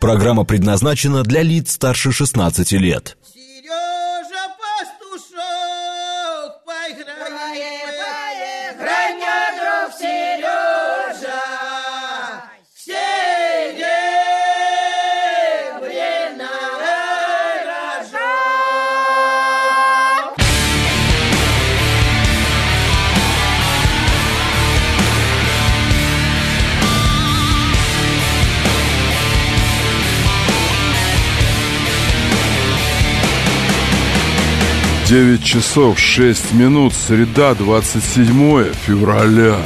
Программа предназначена для лиц старше 16 лет. Сережа Пастушок, поиграй, друг Сережа, серебряная рожок. Девять часов 6 минут, среда, 27 февраля.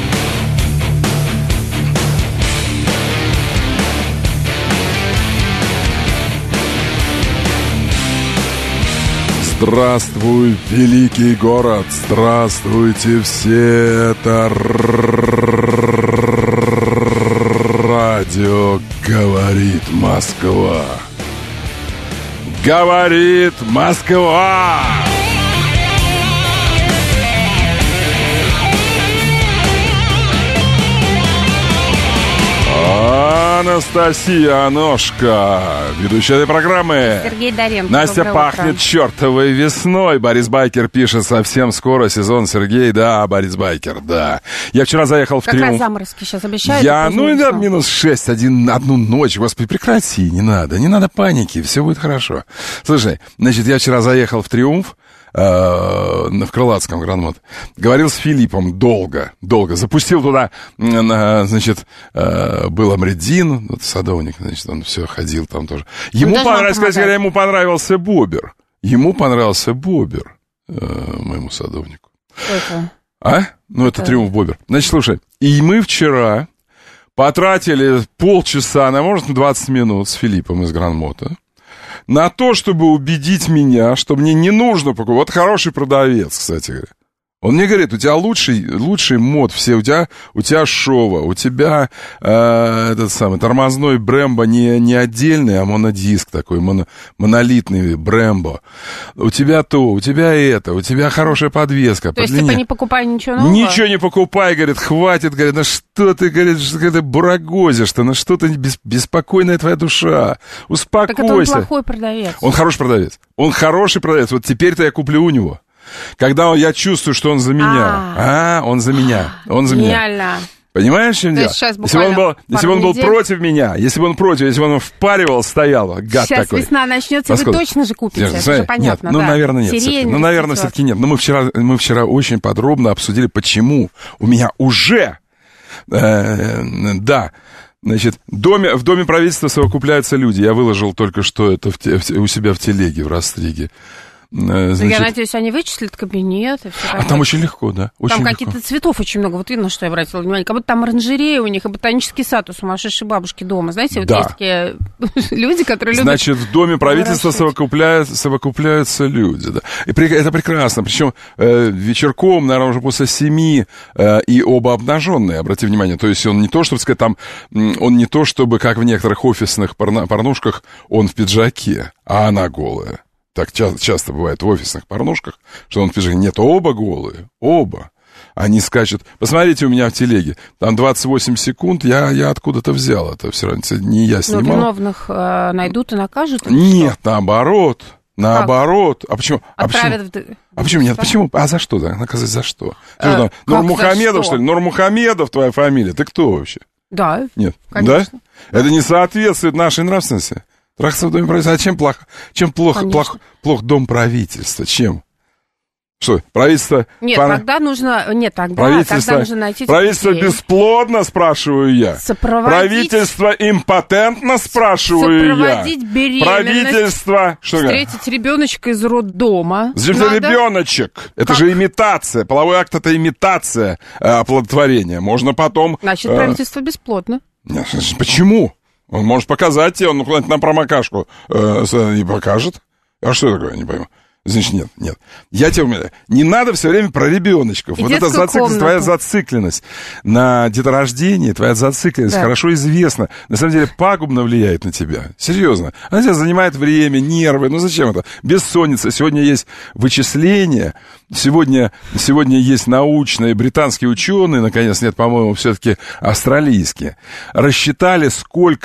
Здравствуй, великий город, здравствуйте все, это радио «Говорит Москва». Говорит Москва! Анастасия Аношка, ведущая этой программы. Сергей Доренко. Настя пахнет чертовой весной. Борис Байкер пишет, совсем скоро сезон. Сергей, да, Борис Байкер, да. Я вчера заехал в Как Триумф. раз заморозки сейчас обещают. Да, минус 6, одну ночь. Господи, прекрати, не надо паники, все будет хорошо. Слушай, значит, я вчера заехал в Триумф, в Крылатском Гранд-Мод. Говорил с Филиппом долго. Запустил туда, значит, был Амреддин, садовник, значит, он все ходил там тоже. Ему понравился Бобер. Моему садовнику. Это? Это Триумф Бобер. Значит, слушай, и мы вчера потратили полчаса, может, 20 минут с Филиппом из Гранд-Мода на то, чтобы убедить меня, что мне не нужно покупать. Вот хороший продавец, кстати говоря. Он мне говорит, у тебя лучший мод, все, у тебя Шова, у тебя тормозной Брэмбо не отдельный, а монодиск такой, монолитный Брэмбо. У тебя у тебя хорошая подвеска. То есть, не покупай ничего нового? Ничего не покупай, говорит, хватит, говорит, что ты, говорит, что ты бурагозишь-то, что ты беспокойная твоя душа, успокойся. Так это он плохой продавец. Он хороший продавец, вот теперь-то я куплю у него. Когда я чувствую, что он за меня. Он за меня. Гениально. Понимаешь, в чем дело? Если бы он был против меня, если бы он впаривал, стоял, гад сейчас такой. Сейчас весна начнется, вы точно же купите, это же понятно. Нет, наверное, нет. Сирень, наверное, все-таки нет. Но мы вчера очень подробно обсудили, почему у меня уже, значит, в доме правительства совокупляются люди. Я выложил только что это у себя в телеге, в Растриге. Значит, я надеюсь, они вычислят кабинет и все. Там очень легко, да. Там каких-то цветов очень много. Вот видно, что я обратила внимание. Как будто там оранжерея у них, и ботанический сад у сумасшедшей бабушки дома. Знаете, вот есть такие люди, которые любят... Значит, в доме правительства совокупляются люди, да. И это прекрасно. Причем вечерком, наверное, уже после 7, и оба обнаженные, обрати внимание. То есть он не то, чтобы сказать, он не то, чтобы, как в некоторых офисных порнушках, он в пиджаке, а она голая. Так часто бывает в офисных порнушках, что он в пиджаке. Нет, оба голые, оба. Они скачут. Посмотрите у меня в телеге. Там 28 секунд, я откуда-то взял это. Все равно не я снимал. Но виновных найдут и накажут? Нет, наоборот. А почему? Почему нет? Почему? А за что? Наказать за что? Нурмухамедов, что ли? Нурмухамедов твоя фамилия. Ты кто вообще? Да. Нет. Конечно. Да? Это не соответствует нашей нравственности. Трахаться в доме правительства. А чем плох дом правительства? Чем? Что, правительство... Нет, тогда нужно найти... Правительство бесплодно, спрашиваю я. Правительство импотентно, спрашиваю я. Сопроводить беременность. Правительство... Встретить ребеночка из роддома. Зачем это ребеночек? Это же имитация. Половой акт — это имитация оплодотворения. Можно потом... Значит, правительство бесплодно. Почему? Он может показать тебе, он куда-нибудь на промокашку не покажет. А что такое, я не пойму. Значит, нет. Я тебе умоляю, не надо все время про ребеночков. Вот это твоя зацикленность на деторождении, твоя зацикленность хорошо известна. На самом деле пагубно влияет на тебя. Серьезно. Она тебя занимает время, нервы. Ну зачем это? Бессонница. Сегодня есть вычисления. Сегодня есть научные британские ученые, наконец, нет, по-моему, все-таки австралийские. Рассчитали, сколько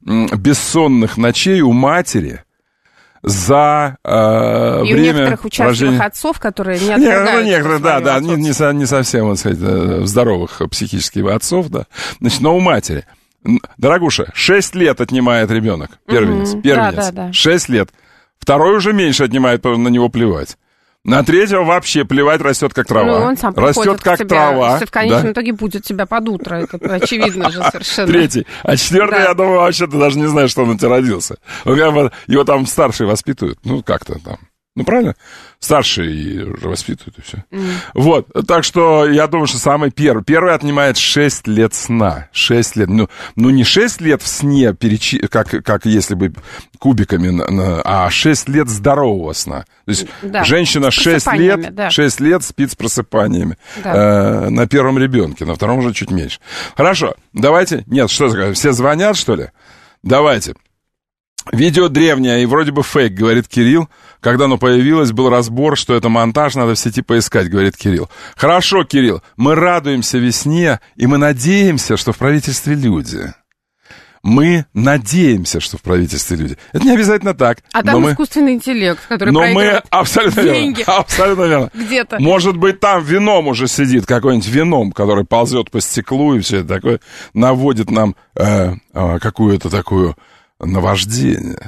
бессонных ночей у матери за и у время некоторых участливых рождения... отцов, которые не отвергают Некоторые, да, отцовство. не совсем, вот, сказать, здоровых психических отцов, да. Значит, но у матери. Дорогуша, 6 лет отнимает ребенок, первенец. Да. 6 лет. Второй уже меньше отнимает, на него плевать. На третьего вообще плевать, растет как трава. Ну, он сам растет как тебя, трава. в конечном итоге будет тебя под утро. Это очевидно же совершенно. Третий. А четвертый, я думаю, вообще ты даже не знаешь, что он у тебя родился. Его там старшие воспитывают. Ну, как-то там. Ну, правильно? Старшие уже воспитывают, и все. Вот. Так что я думаю, что самый первый. Первый отнимает 6 лет сна. 6 лет. Ну не 6 лет в сне, как если бы кубиками, а 6 лет здорового сна. То есть женщина 6 лет спит с просыпаниями. Да. На первом ребенке, на втором уже чуть меньше. Хорошо. Давайте. Нет, что такое? Все звонят, что ли? Давайте. Видео древнее и вроде бы фейк, говорит Кирилл. Когда оно появилось, был разбор, что это монтаж, надо в сети поискать, говорит Кирилл. Хорошо, Кирилл, мы радуемся весне, и мы надеемся, что в правительстве люди. Мы надеемся, что в правительстве люди. Это не обязательно так. А там искусственный интеллект, который проигрывает абсолютно деньги. Верно, абсолютно верно. Где-то. Может быть, там вином уже сидит, какой-нибудь вином, который ползет по стеклу и все это такое, наводит нам какую-то такую... наваждение.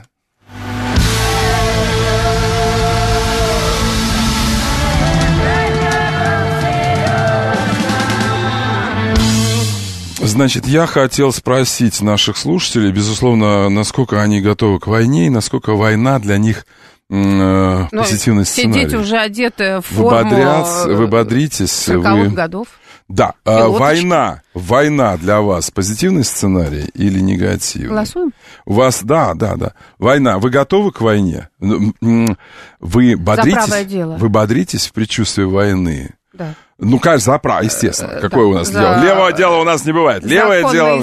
Значит, я хотел спросить наших слушателей, безусловно, насколько они готовы к войне и насколько война для них позитивный сценарий. Все дети уже одеты в форму вы бодритесь. 40-х годов. Да, война для вас позитивный сценарий или негативный? Голосуем? У вас, да. Война. Вы готовы к войне? Вы бодритесь? За правое дело. Вы бодритесь в предчувствии войны? Да. Ну, конечно, за право, естественно. Какое у нас дело? Левого дела у нас не бывает. Левое дело...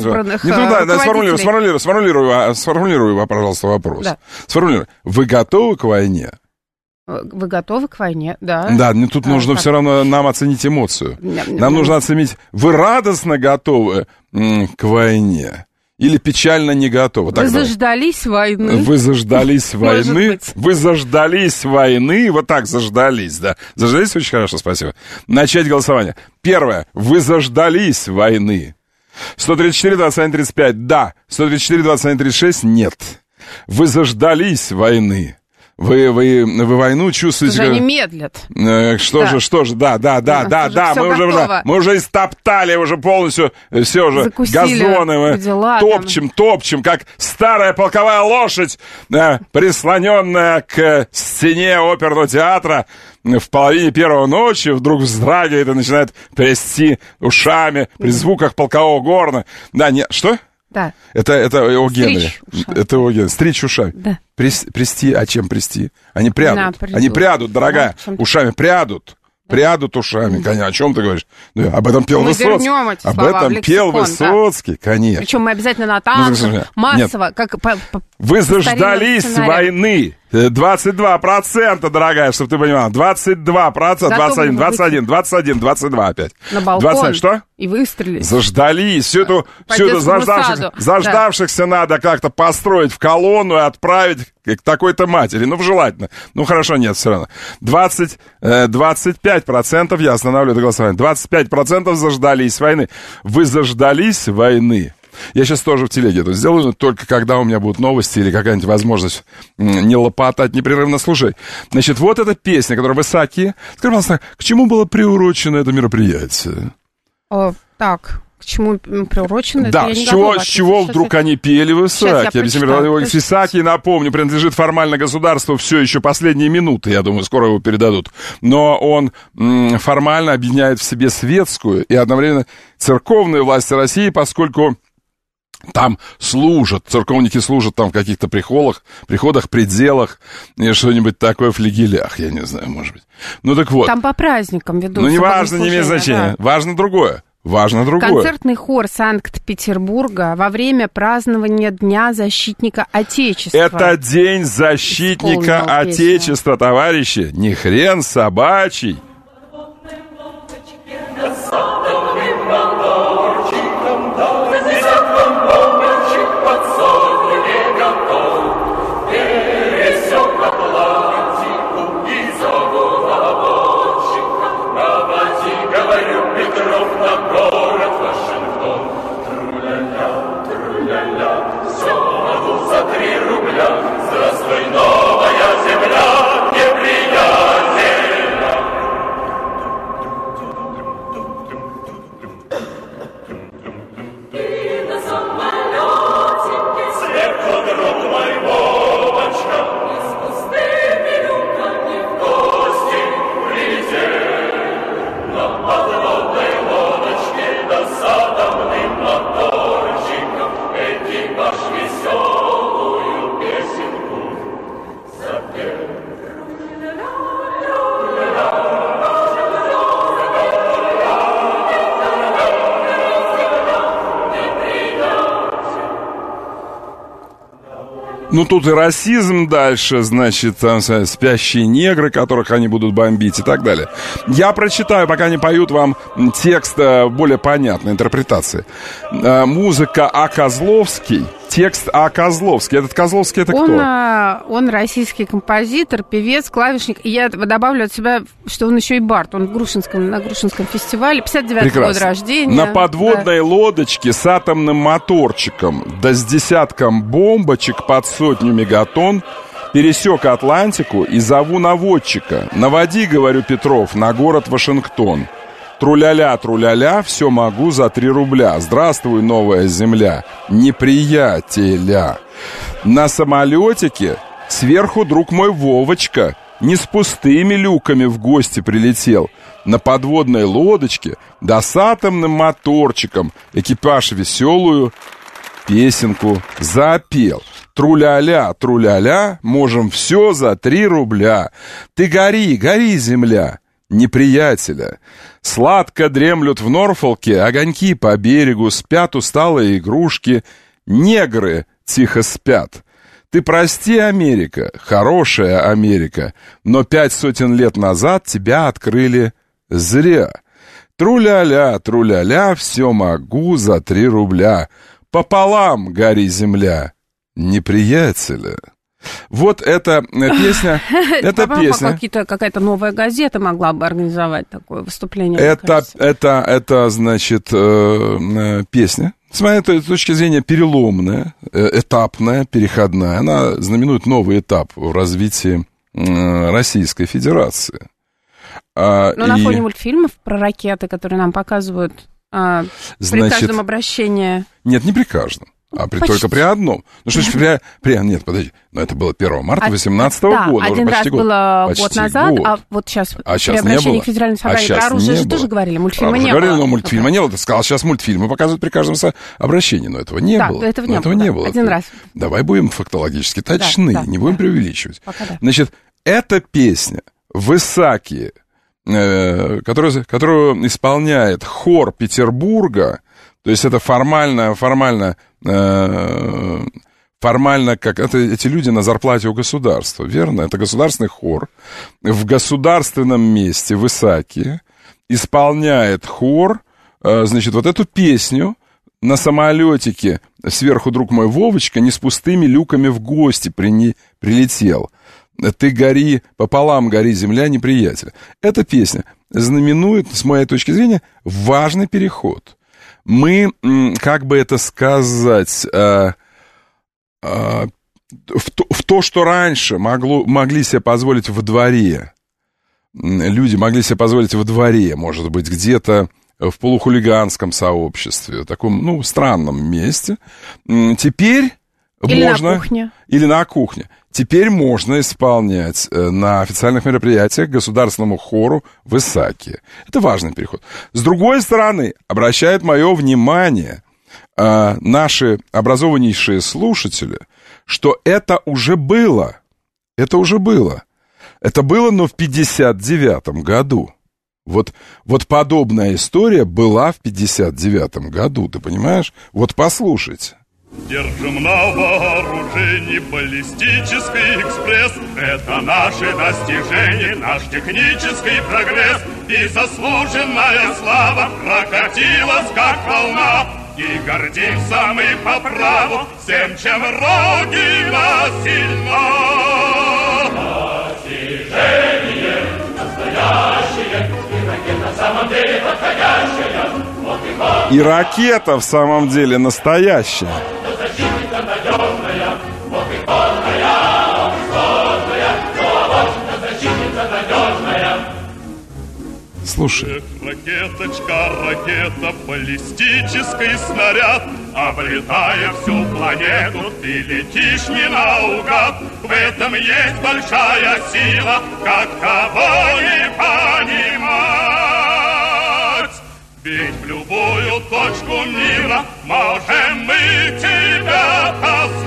Сформулируй, пожалуйста, вопрос. Да. Сформулируй. Вы готовы к войне? Вы готовы к войне, да. Да, тут нужно все равно нам оценить эмоцию. Нам нужно оценить, вы радостно готовы к войне или печально не готовы? Вы заждались войны. Вы заждались войны. Вы заждались войны. Вот так заждались, да. Заждались очень хорошо, спасибо. Начать голосование. Первое. Вы заждались войны. 134, 21, 35, да. 134, 21, 36, нет. Вы заждались войны. Вы войну чувствуете... Что же они медлят? Что же, да, мы уже истоптали уже полностью, все уже, газоны, мы топчем, как старая полковая лошадь, прислоненная к стене оперного театра, в половине первого ночи вдруг вздрагивает и начинает трясти ушами при звуках полкового горна. Да, нет, что? Да. Это о Генри. Это о Генри. Стричь ушами. Да. Прясти, а чем прясти? Они прядут. Они прядут, дорогая. Ушами прядут. Прядут ушами, конечно. О чем ты говоришь? Да, об этом пел Высоцкий. Об этом пел Высоцкий, конечно. Причем мы обязательно на танцах, массово. Вы заждались войны. 22%, дорогая, чтобы ты понимала. 22%, 21 опять. На балкон. 20, что? И выстрелились. Заждались. Всю эту заждавшихся надо как-то построить в колонну и отправить к такой-то матери. Ну, желательно. Ну, хорошо, нет, все равно. 25% я останавливаю это голосование. 25% заждались войны. Вы заждались войны. Я сейчас тоже в телеге это сделаю, но только когда у меня будут новости или какая-нибудь возможность не лопотать непрерывно. Слушай, значит, вот эта песня, которая «Высоки». Скажи, пожалуйста, к чему было приурочено это мероприятие? Так, к чему приурочено? Да, с чего вдруг они пели «Высоки»? Высоки, напомню, принадлежит формально государству все еще последние минуты, я думаю, скоро его передадут. Но он формально объединяет в себе светскую и одновременно церковную власть России, поскольку... Там церковники служат там в каких-то приходах, пределах, и что-нибудь такое в флигелях, я не знаю, может быть. Ну так вот. Там по праздникам ведут. Ну не важно, не имеет значения. Да. Важно другое. Концертный хор Санкт-Петербурга во время празднования Дня защитника Отечества. Это День защитника Отечества, товарищи. Не хрен собачий. Ну, тут и расизм дальше, значит, там спящие негры, которых они будут бомбить и так далее. Я прочитаю, пока не поют вам текст более понятной интерпретации. Музыка А. Козловский. Текст А. Козловский. Этот Козловский это кто? Он российский композитор, певец, клавишник. И я добавлю от себя, что он еще и бард. Он на Грушинском фестивале. 59-й год рождения. На подводной лодочке с атомным моторчиком, да с десятком бомбочек под 100 мегатонн пересек Атлантику и зову наводчика. Наводи, говорю, Петров, на город Вашингтон. Труляля, труляля, все могу за 3 рубля. Здравствуй, новая земля, неприятеля. На самолетике сверху, друг мой, Вовочка, не с пустыми люками в гости прилетел. На подводной лодочке, да с атомным моторчиком, экипаж веселую песенку запел. Труляля, труляля, можем все за 3 рубля. Ты гори, гори, земля, неприятеля. Сладко дремлют в Норфолке огоньки по берегу, спят усталые игрушки, негры тихо спят. Ты прости, Америка, хорошая Америка, но 500 лет назад тебя открыли зря. Труляля, труляля, все могу за 3 рубля. Пополам гори, земля, неприятеля. Вот эта песня, эта песня. Какая-то новая газета могла бы организовать такое выступление. Это значит, песня, с моей точки зрения, переломная, этапная, переходная. Она знаменует новый этап в развитии Российской Федерации. Но на фоне мультфильмов про ракеты, которые нам показывают при каждом обращении... Нет, не при каждом. Только при одном. Ну что ж, нет, подожди. Но это было 1 марта 2018 года. Один раз было год назад, а вот сейчас при обращении к Федеральному собранию про оружие же тоже говорили, мультфильма не было. Говорили, но мультфильма не было. Ты сказал, сейчас мультфильмы показывают при каждом обращении, но этого не было. Этого не было. Один раз. Давай будем фактологически точны, не будем преувеличивать. Значит, эта песня «Высокие», которую исполняет хор Петербурга, то есть это формально, как это эти люди на зарплате у государства, верно? Это государственный хор в государственном месте, высокие, исполняет хор, значит, вот эту песню на самолетике сверху, друг мой, Вовочка, не с пустыми люками в гости прилетел. Ты гори, пополам гори, земля, неприятеля. Эта песня знаменует, с моей точки зрения, важный переход. Мы, как бы это сказать, в то, что раньше могли себе позволить во дворе, люди могли себе позволить во дворе, может быть, где-то в полухулиганском сообществе, таком, странном месте, теперь или можно... на кухне. Или на кухне. Теперь можно исполнять на официальных мероприятиях государственному хору «Высокие». Это важный переход. С другой стороны, обращает мое внимание наши образованнейшие слушатели, что это уже было. Это уже было. Это было, но в 59-м году. Вот подобная история была в 59-м году, ты понимаешь? Вот послушайте. Держим на вооружении баллистический экспресс. Это наши достижения, наш технический прогресс. И заслуженная слава прокатилась, как волна. И гордимся мы по праву всем, чем Родина сильна. Достижение настоящее, и ракета в самом деле подходящая. И ракета в самом деле настоящая. Защитница надежная, вот и полная, сложная, но защитница надежная. Слушай. Ракеточка, ракета, баллистический снаряд, облетая всю планету, ты летишь не наугад. В этом есть большая сила, как того не понимать. Ведь в любую точку мира можем мы тебя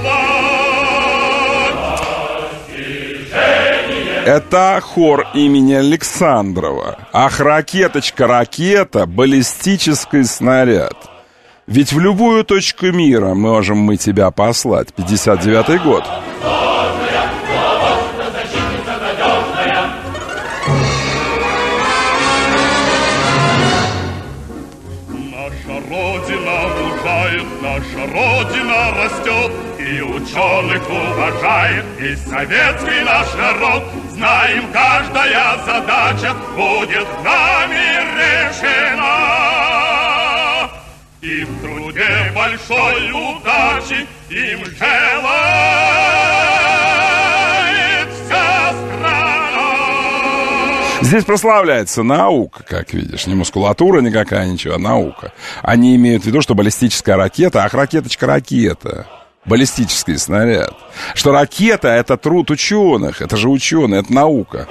послать. Это хор имени Александрова. Ах, ракеточка, ракета, баллистический снаряд. Ведь в любую точку мира можем мы тебя послать. 59-й год. Наша Родина растет, и ученых уважает, и советский наш народ. Знаем, каждая задача будет нами решена. И в труде большой удачи им желает вся страна. Здесь прославляется наука, как видишь. Не мускулатура никакая, ничего, а наука. Они имеют в виду, что баллистическая ракета, ах, ракеточка-ракета. Баллистический снаряд. Что ракета — это труд ученых. Это же ученые, это наука.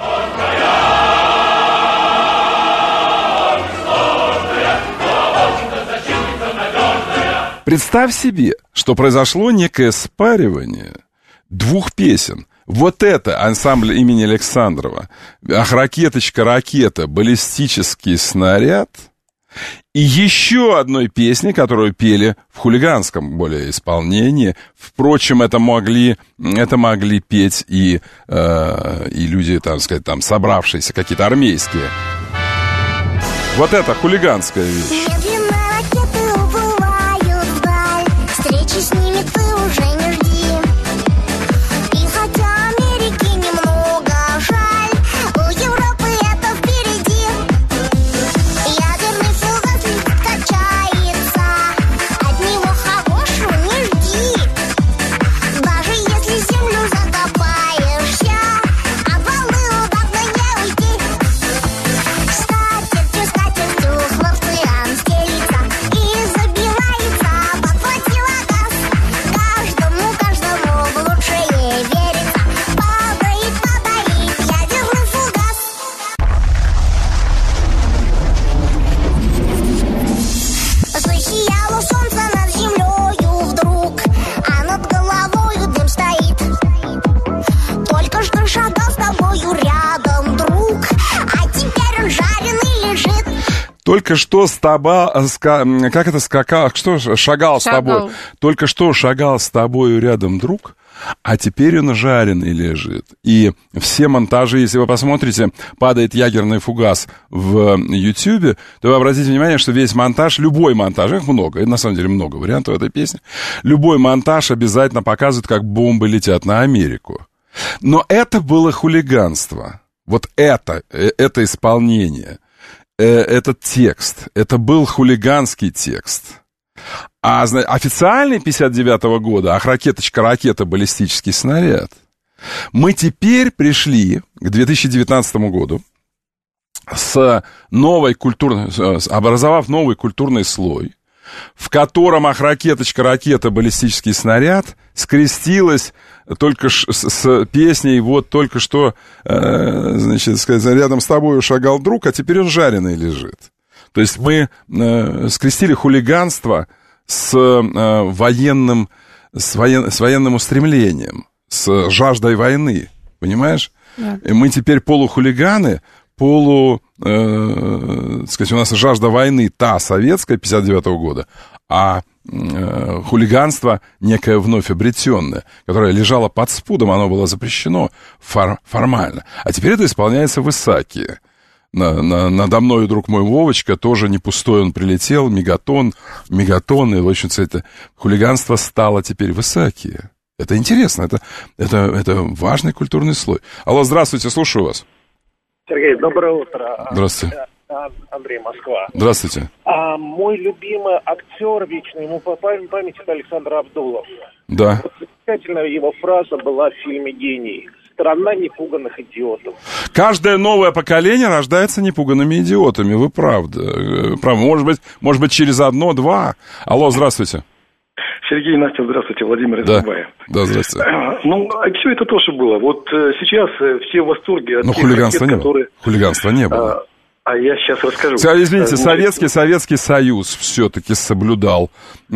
Представь себе, что произошло некое спаривание двух песен. Вот это ансамбль имени Александрова. Ах, ракеточка-ракета, баллистический снаряд. И еще одной песни, которую пели в хулиганском более исполнении. Впрочем, это могли петь и люди, так сказать, там собравшиеся, какие-то армейские. Вот это хулиганская вещь. С ними ты уже не жди. И хотя Америки немного жаль, у Европы это впереди. Ядерный фугас летит, качается, от него хорошего не жди. Даже если землю закопаешься, от волны удобно не уйти. Скатертью хлопцам стелится и забивается, подхватила газ. Каждому в лучшее верится. Падает ядерный фугас. Засияло солнце над землею вдруг, а над головою дым стоит. Только что шагал с тобою рядом, друг, а теперь он жареный лежит. Только что с тобой, как это скакал, что шагал с тобой? Только что шагал с тобою рядом друг, а теперь он жареный лежит. И все монтажи, если вы посмотрите, падает ядерный фугас в Ютьюбе, то вы обратите внимание, что весь монтаж, любой монтаж, их много, и на самом деле много вариантов этой песни, любой монтаж обязательно показывает, как бомбы летят на Америку. Но это было хулиганство. Вот это исполнение. Этот текст, это был хулиганский текст. А официальный 59-го года, ах, ракеточка-ракета, баллистический снаряд. Мы теперь пришли к 2019 году образовав новый культурный слой, в котором ах, ракеточка-ракета, баллистический снаряд скрестилась только с песней «Вот только что, значит, сказать, рядом с тобой шагал друг, а теперь он жареный лежит». То есть мы скрестили хулиганство с военным устремлением, с жаждой войны, понимаешь? Да. И мы теперь полухулиганы, сказать, у нас жажда войны та советская 59-го года, а хулиганство некое вновь обретенное, которое лежало под спудом, оно было запрещено формально. А теперь это исполняется в Исаакии. Надо мною, друг мой Вовочка, тоже не пустой он прилетел, мегатон, и, в общем-то, это хулиганство стало теперь в Исаакии. Это интересно, это важный культурный слой. Алло, здравствуйте, слушаю вас. Сергей, доброе утро. Здравствуйте. Андрей, Москва. Здравствуйте. Мой любимый актер вечный, ему по памяти Александр Абдулов. Да. Вот замечательная его фраза была в фильме «Гений». Страна непуганных идиотов. Каждое новое поколение рождается непуганными идиотами. Вы правы. Может быть, через одно-два. Алло, здравствуйте. Сергей, Настя, здравствуйте. Владимир из Дубая. Да, здравствуйте. Все это тоже было. Вот сейчас все в восторге от тех хулиганства ракет, не было. Хулиганства не было. А я сейчас расскажу. Извините, Советский Союз все-таки соблюдал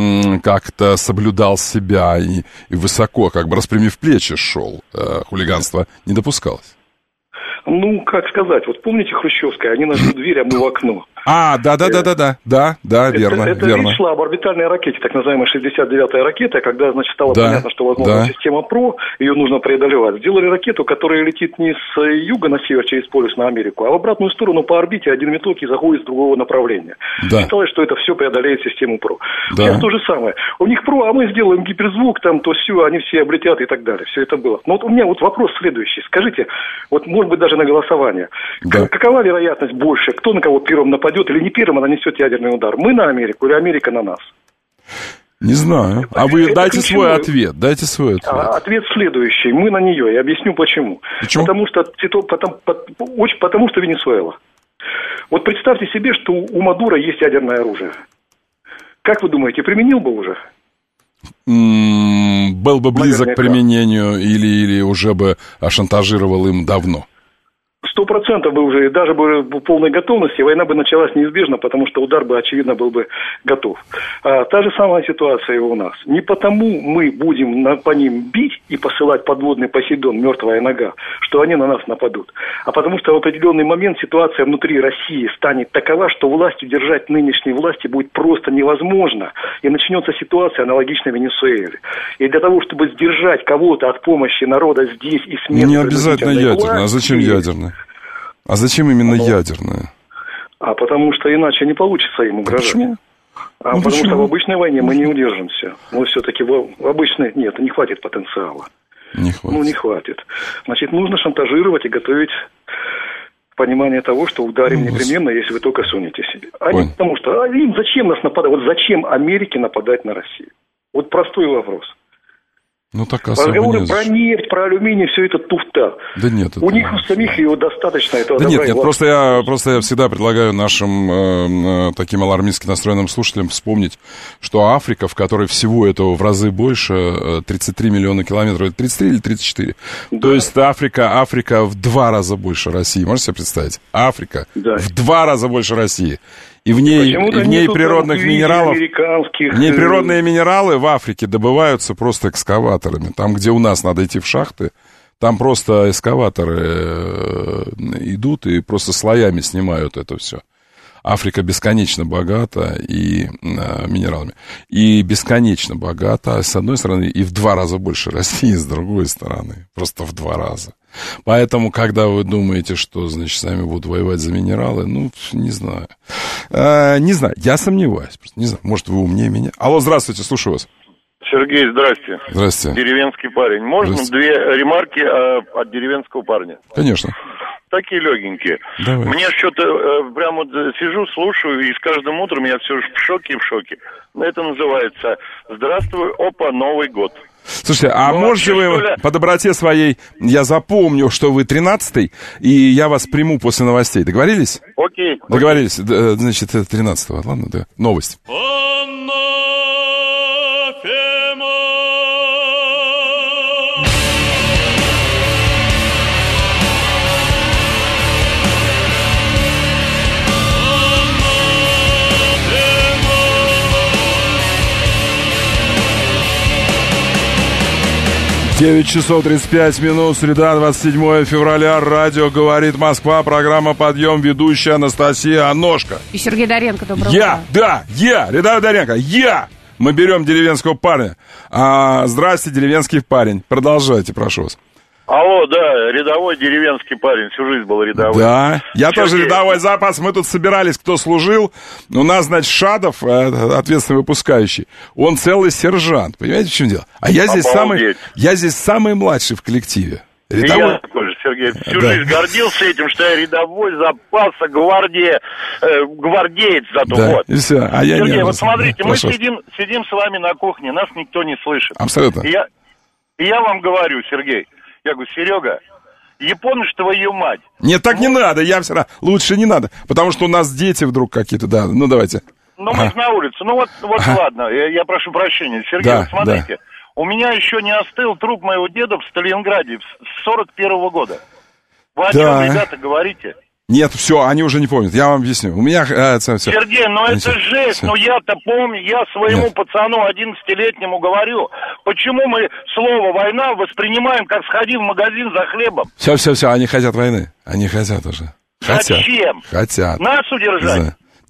себя и высоко, как бы распрямив плечи, шел. Хулиганство не допускалось. Ну, как сказать, вот помните Хрущевская, они на жгут дверь, а мы в окно. Да, верно. Это речь шла об орбитальной ракете, так называемой 69-я ракета, когда, значит, стало понятно, что возможна система ПРО, ее нужно преодолевать. Сделали ракету, которая летит не с юга на север через полюс на Америку, а в обратную сторону по орбите один виток и заходит с другого направления. Считалось, что это все преодолеет систему ПРО. Сейчас то же самое. У них ПРО, а мы сделаем гиперзвук, там то все, они все облетят и так далее. Все это было. Но вот у меня вот вопрос следующий. Скажите, вот может быть даже на голосование. Какова вероятность больше, кто на кого первым нападет или не первым, а нанесет ядерный удар? Мы на Америку или Америка на нас? Не знаю. А вы дайте свой ответ. Ответ следующий. Мы на нее. Я объясню почему. Потому что Венесуэла. Вот представьте себе, что у Мадуро есть ядерное оружие. Как вы думаете, применил бы уже? Был бы близок к применению или уже бы шантажировал им давно? 100% бы уже, даже бы в полной готовности, война бы началась неизбежно, потому что удар бы, очевидно, был бы готов. Та же самая ситуация и у нас. Не потому мы будем по ним бить и посылать подводный Посейдон, мертвая нога, что они на нас нападут. А потому что в определенный момент ситуация внутри России станет такова, что власть удержать нынешней власти будет просто невозможно. И начнется ситуация аналогичная Венесуэле. И для того, чтобы сдержать кого-то от помощи народа здесь и смены... Не обязательно ядерная. А зачем ядерная? А зачем именно ядерная? Потому что иначе не получится им угрожать. Почему? Потому что в обычной войне мы не удержимся. Но все-таки в обычной... Нет, не хватит потенциала. Не хватит. Не хватит. Значит, нужно шантажировать и готовить понимание того, что ударим непременно, если вы только сунетесь. Потому что им зачем нас нападать? Вот зачем Америке нападать на Россию? Вот простой вопрос. Разговоры про нефть, про алюминий, все это туфта. Да нет. У них у самих его достаточно. Да нет, просто я всегда предлагаю нашим таким алармистски настроенным слушателям вспомнить, что Африка, в которой всего этого в разы больше, 33 миллиона километров, это 33 или 34? Да. То есть Африка в 2 раза больше России. Можете себе представить? Африка в 2 раза больше России. И в ней природных минералов, в ней природные минералы в Африке добываются просто экскаваторами. Там, где у нас надо идти в шахты, там просто экскаваторы идут и просто слоями снимают это все. Африка бесконечно богата и минералами. И бесконечно богата, с одной стороны, и в 2 раза больше России, с другой стороны. Просто в 2 раза. Поэтому, когда вы думаете, что, значит, с нами будут воевать за минералы, не знаю. Не знаю, я сомневаюсь. Просто не знаю, может, вы умнее меня. Алло, здравствуйте, слушаю вас. Сергей, здрасте. Здрасте. Деревенский парень. Можно 2 ремарки от деревенского парня? Конечно. Такие легенькие. Давай. Мне что-то прямо сижу, слушаю, и с каждым утром я все в шоке и в шоке. Это называется «Здравствуй, опа, Новый год». Слушайте, а можете вы по доброте своей, я запомню, что вы 13-й, и я вас приму после новостей. Договорились? Окей. Договорились. Значит, 13-го. Ладно, да. Новость. 9 часов 35 минут, среда, 27 февраля, радио «Говорит Москва», программа «Подъем», ведущая Анастасия Аношка. И Сергей Доренко, доброе утро. рядовой Доренко, мы берем деревенского парня. Здрасте, деревенский парень, продолжайте, прошу вас. Алло, да, рядовой деревенский парень, всю жизнь был рядовой. Да, я тоже рядовой запас, мы тут собирались, кто служил. У нас, значит, Шадов, ответственный выпускающий, он целый сержант, понимаете, в чем дело? А я здесь самый младший в коллективе. Рядовой... Я такой же, Сергей, всю жизнь гордился этим, что я рядовой запаса, гвардеец зато, вот. И все. Сергей, вот смотрите, мы сидим с вами на кухне, нас никто не слышит. Абсолютно. И я вам говорю, Сергей, я говорю, Серега, японец твою мать. Нет, так не надо, лучше не надо, потому что у нас дети вдруг какие-то, давайте. Мы же на улице, ладно, я прошу прощения. Сергей, вот смотрите, у меня еще не остыл труп моего деда в Сталинграде с 41-го года. Вы о чем, ребята, говорите? Нет, все, они уже не помнят, я вам объясню. У меня... Сергей, это жесть, я-то помню, я своему пацану 11-летнему говорю, почему мы слово «война» воспринимаем, как сходи в магазин за хлебом. Все, они хотят войны, они хотят уже. Зачем? Хотят. Нас удержать?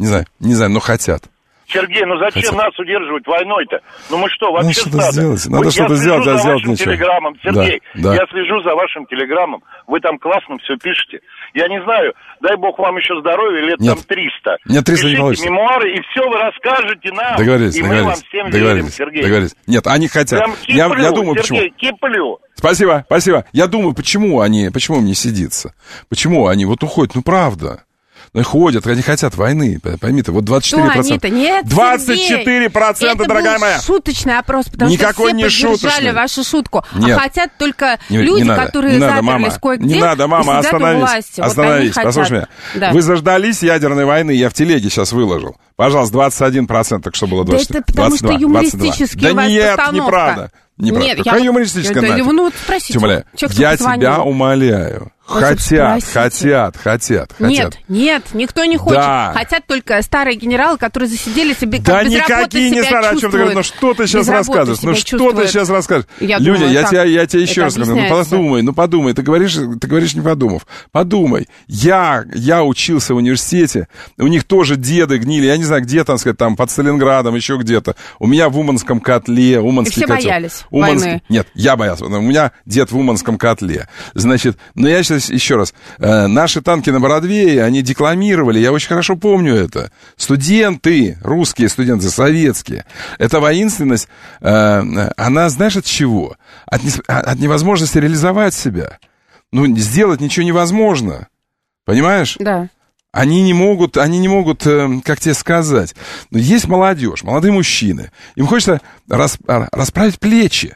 Не знаю, но хотят. Сергей, ну зачем нас удерживать войной-то? Ну мы что, вообще Надо что-то сделать, а сделать ничего. Сергей, я слежу за вашим телеграммом, вы там классно все пишете. Я не знаю, дай бог вам еще здоровья, лет там 300. Нет, 300 не получится. Пишите мемуары, и все вы расскажете нам. Мы вам всем верим, Сергей. Договорились. Нет, они хотят. Я думаю, Сергей, почему. Киплю. Спасибо. Я думаю, почему им не сидится? Почему они вот уходят? Ну, правда. Ну, ходят, они хотят войны, пойми ты, вот 24%. Что они-то? Нет, 24%, дорогая моя. Это был шуточный опрос, потому никакой что все поддержали вашу шутку. Нет. А хотят только люди, которые заперлись кое-где. Не надо, мама, остановись, послушай меня. Да. Вы заждались ядерной войны, я в телеге сейчас выложил. Пожалуйста, 21%, так что было 24. Да это потому 22, что юмористически у вас постановка. Неправда. Нет, какая юмористическая Надя? Ну вот спросите. Я тебя умоляю. Хотят. Нет, никто не хочет. Да. Хотят только старые генералы, которые засидели себе, как да без работы себя чувствуют. Да никакие не старые, о чем ты говоришь. Ну что ты сейчас рассказываешь? Люля, я тебе еще раз говорю, ну подумай, ты говоришь не подумав. Подумай, я учился в университете, у них тоже деды гнили, я не знаю, где там, сказать, там под Сталинградом, еще где-то. У меня в Уманском котле, Уманский котел. И все боялись войны. Нет, я боялся, у меня дед в Уманском котле. Значит, но я сейчас еще раз, наши танки на Бродвее, они декламировали, я очень хорошо помню это. Студенты, русские студенты, советские. Эта воинственность, она, знаешь, от чего? От невозможности реализовать себя. Ну, сделать ничего невозможно. Понимаешь? Да. Они не могут, как тебе сказать. Но есть молодежь, молодые мужчины. Им хочется расправить плечи.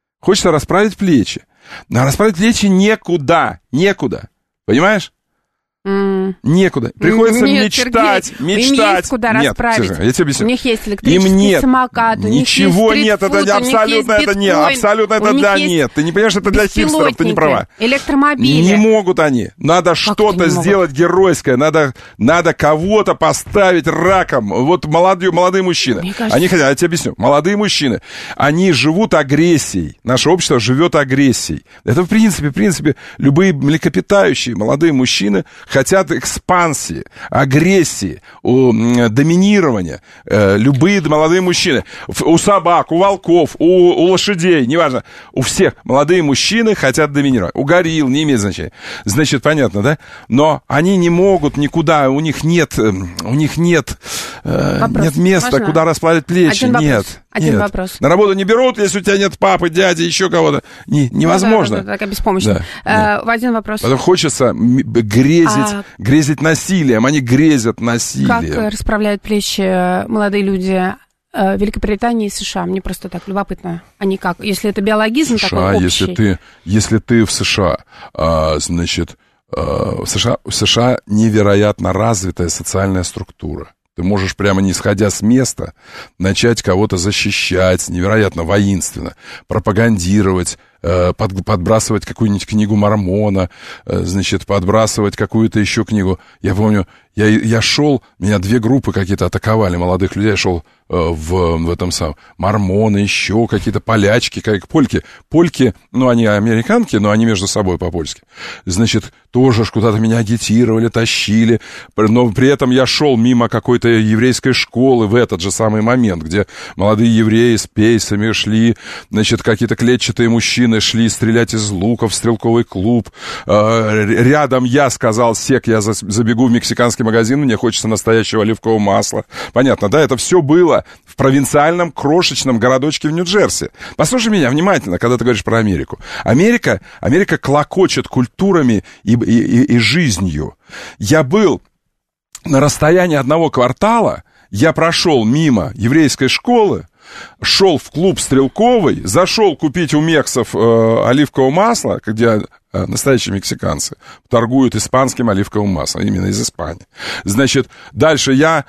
Но расправить плечи некуда. Понимаешь? Некуда. Приходится мечтать. Им есть куда расправить. Слушай, я тебе объясню. У них есть электрический самокат, у них есть стритфуд, абсолютно это нет. Ты не понимаешь, это для хипстеров, ты не права. Электромобили. Не могут они. Надо что-то сделать геройское. Надо кого-то поставить раком. Вот молодые мужчины. Они хотят, я тебе объясню. Молодые мужчины, они живут агрессией. Наше общество живет агрессией. Это в принципе, любые млекопитающие молодые мужчины хотят экспансии, агрессии, доминирования. Любые молодые мужчины. У собак, у волков, у лошадей, неважно. У всех молодые мужчины хотят доминировать. У горилл, не имеет значения. Значит, понятно, да? Но они не могут никуда, у них нет места, куда расправить плечи. Один вопрос. На работу не берут, если у тебя нет папы, дяди, еще кого-то. Невозможно. Да, беспомощно. Один вопрос. Потому хочется грезить насилием, они грезят насилием. Как расправляют плечи молодые люди Великобритании и США? Мне просто так любопытно. Они как? Если это биологизм такой общий. Если ты в США, значит, в США невероятно развитая социальная структура. Ты можешь прямо не сходя с места начать кого-то защищать, невероятно воинственно, пропагандировать, подбрасывать какую-нибудь книгу Мормона, значит, подбрасывать какую-то еще книгу. Я помню, я шел, меня 2 группы какие-то атаковали, молодых людей, я шел в этом самом, мормоны, еще какие-то полячки, польки. Польки, ну, они американки, но они между собой по-польски. Значит, тоже куда-то меня агитировали, тащили, но при этом я шел мимо какой-то еврейской школы в этот же самый момент, где молодые евреи с пейсами шли, значит, какие-то клетчатые мужчины шли стрелять из лука в стрелковый клуб. Рядом я сказал, я забегу в мексиканский магазин, мне хочется настоящего оливкового масла. Понятно, да? Это все было в провинциальном крошечном городочке в Нью-Джерси. Послушай меня внимательно, когда ты говоришь про Америку. Америка клокочет культурами и жизнью. Я был на расстоянии 1 квартала, я прошел мимо еврейской школы, шел в клуб стрелковый, зашел купить у мексов оливкового масла, где настоящие мексиканцы торгуют испанским оливковым маслом, именно из Испании. Значит, дальше я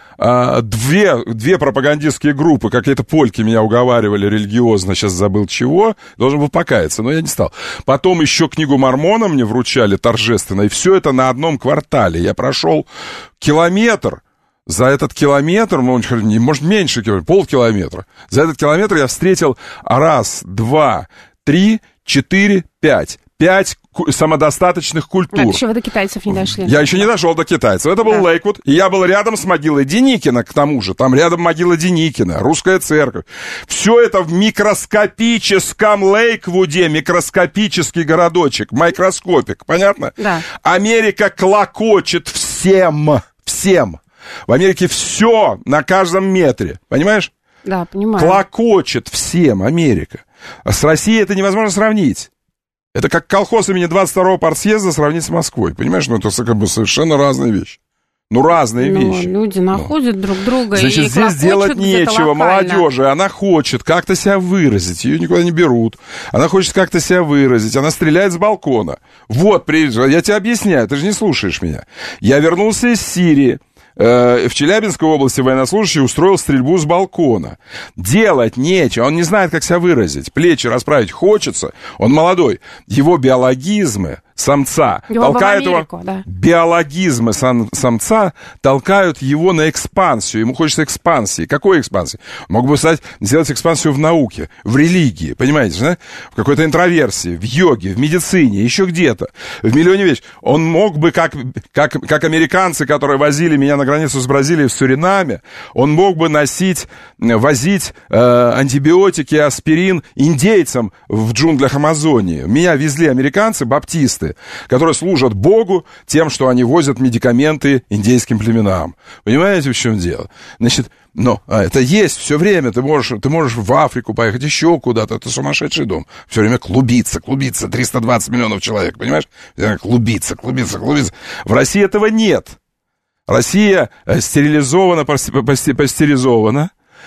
две пропагандистские группы, какие-то польки меня уговаривали религиозно, сейчас забыл чего, должен был покаяться, но я не стал. Потом еще книгу Мормона мне вручали торжественно, и все это на 1 квартале. Я прошел километр. За этот километр, может, меньше, полкилометра. За этот километр я встретил 1, 2, 3, 4, 5 5 самодостаточных культур. Так, еще вы до китайцев не дошли. Я еще не дошел до китайцев. Это был Лейквуд, и я был рядом с могилой Деникина, к тому же. Там рядом могила Деникина, русская церковь. Все это в микроскопическом Лейквуде, микроскопический городочек, микроскопик, понятно? Да. Америка клокочет всем. В Америке все на каждом метре, понимаешь? Да, понимаю. Клокочет всем Америка. А с Россией это невозможно сравнить. Это как колхоз имени 22-го партсъезда сравнить с Москвой. Понимаешь, ну это как бы совершенно разные вещи. Ну, разные вещи. Люди находят друг друга. Значит, и здесь делать нечего. Молодежи, она хочет как-то себя выразить. Ее никуда не берут. Она хочет как-то себя выразить. Она стреляет с балкона. Вот, я тебе объясняю, ты же не слушаешь меня. Я вернулся из Сирии. В Челябинской области военнослужащий устроил стрельбу с балкона. Делать нечего, он не знает, как себя выразить. Плечи расправить хочется, он молодой. Его биологизмы самца толкают его... Да. Биологизмы самца толкают его на экспансию. Ему хочется экспансии. Какой экспансии? Мог бы сделать экспансию в науке, в религии, понимаете, да? В какой-то интроверсии, в йоге, в медицине, еще где-то, в миллионе вещей. Он мог бы, как американцы, которые возили меня на границу с Бразилией в Суринаме, он мог бы возить антибиотики, аспирин индейцам в джунглях Амазонии. Меня везли американцы, баптисты, которые служат Богу тем, что они возят медикаменты индейским племенам. Понимаете, в чем дело? Значит, это есть все время. Ты можешь в Африку поехать, еще куда-то. Это сумасшедший дом. Все время клубиться. 320 миллионов человек, понимаешь? Клубиться. В России этого нет. Россия стерилизована, пастеризована.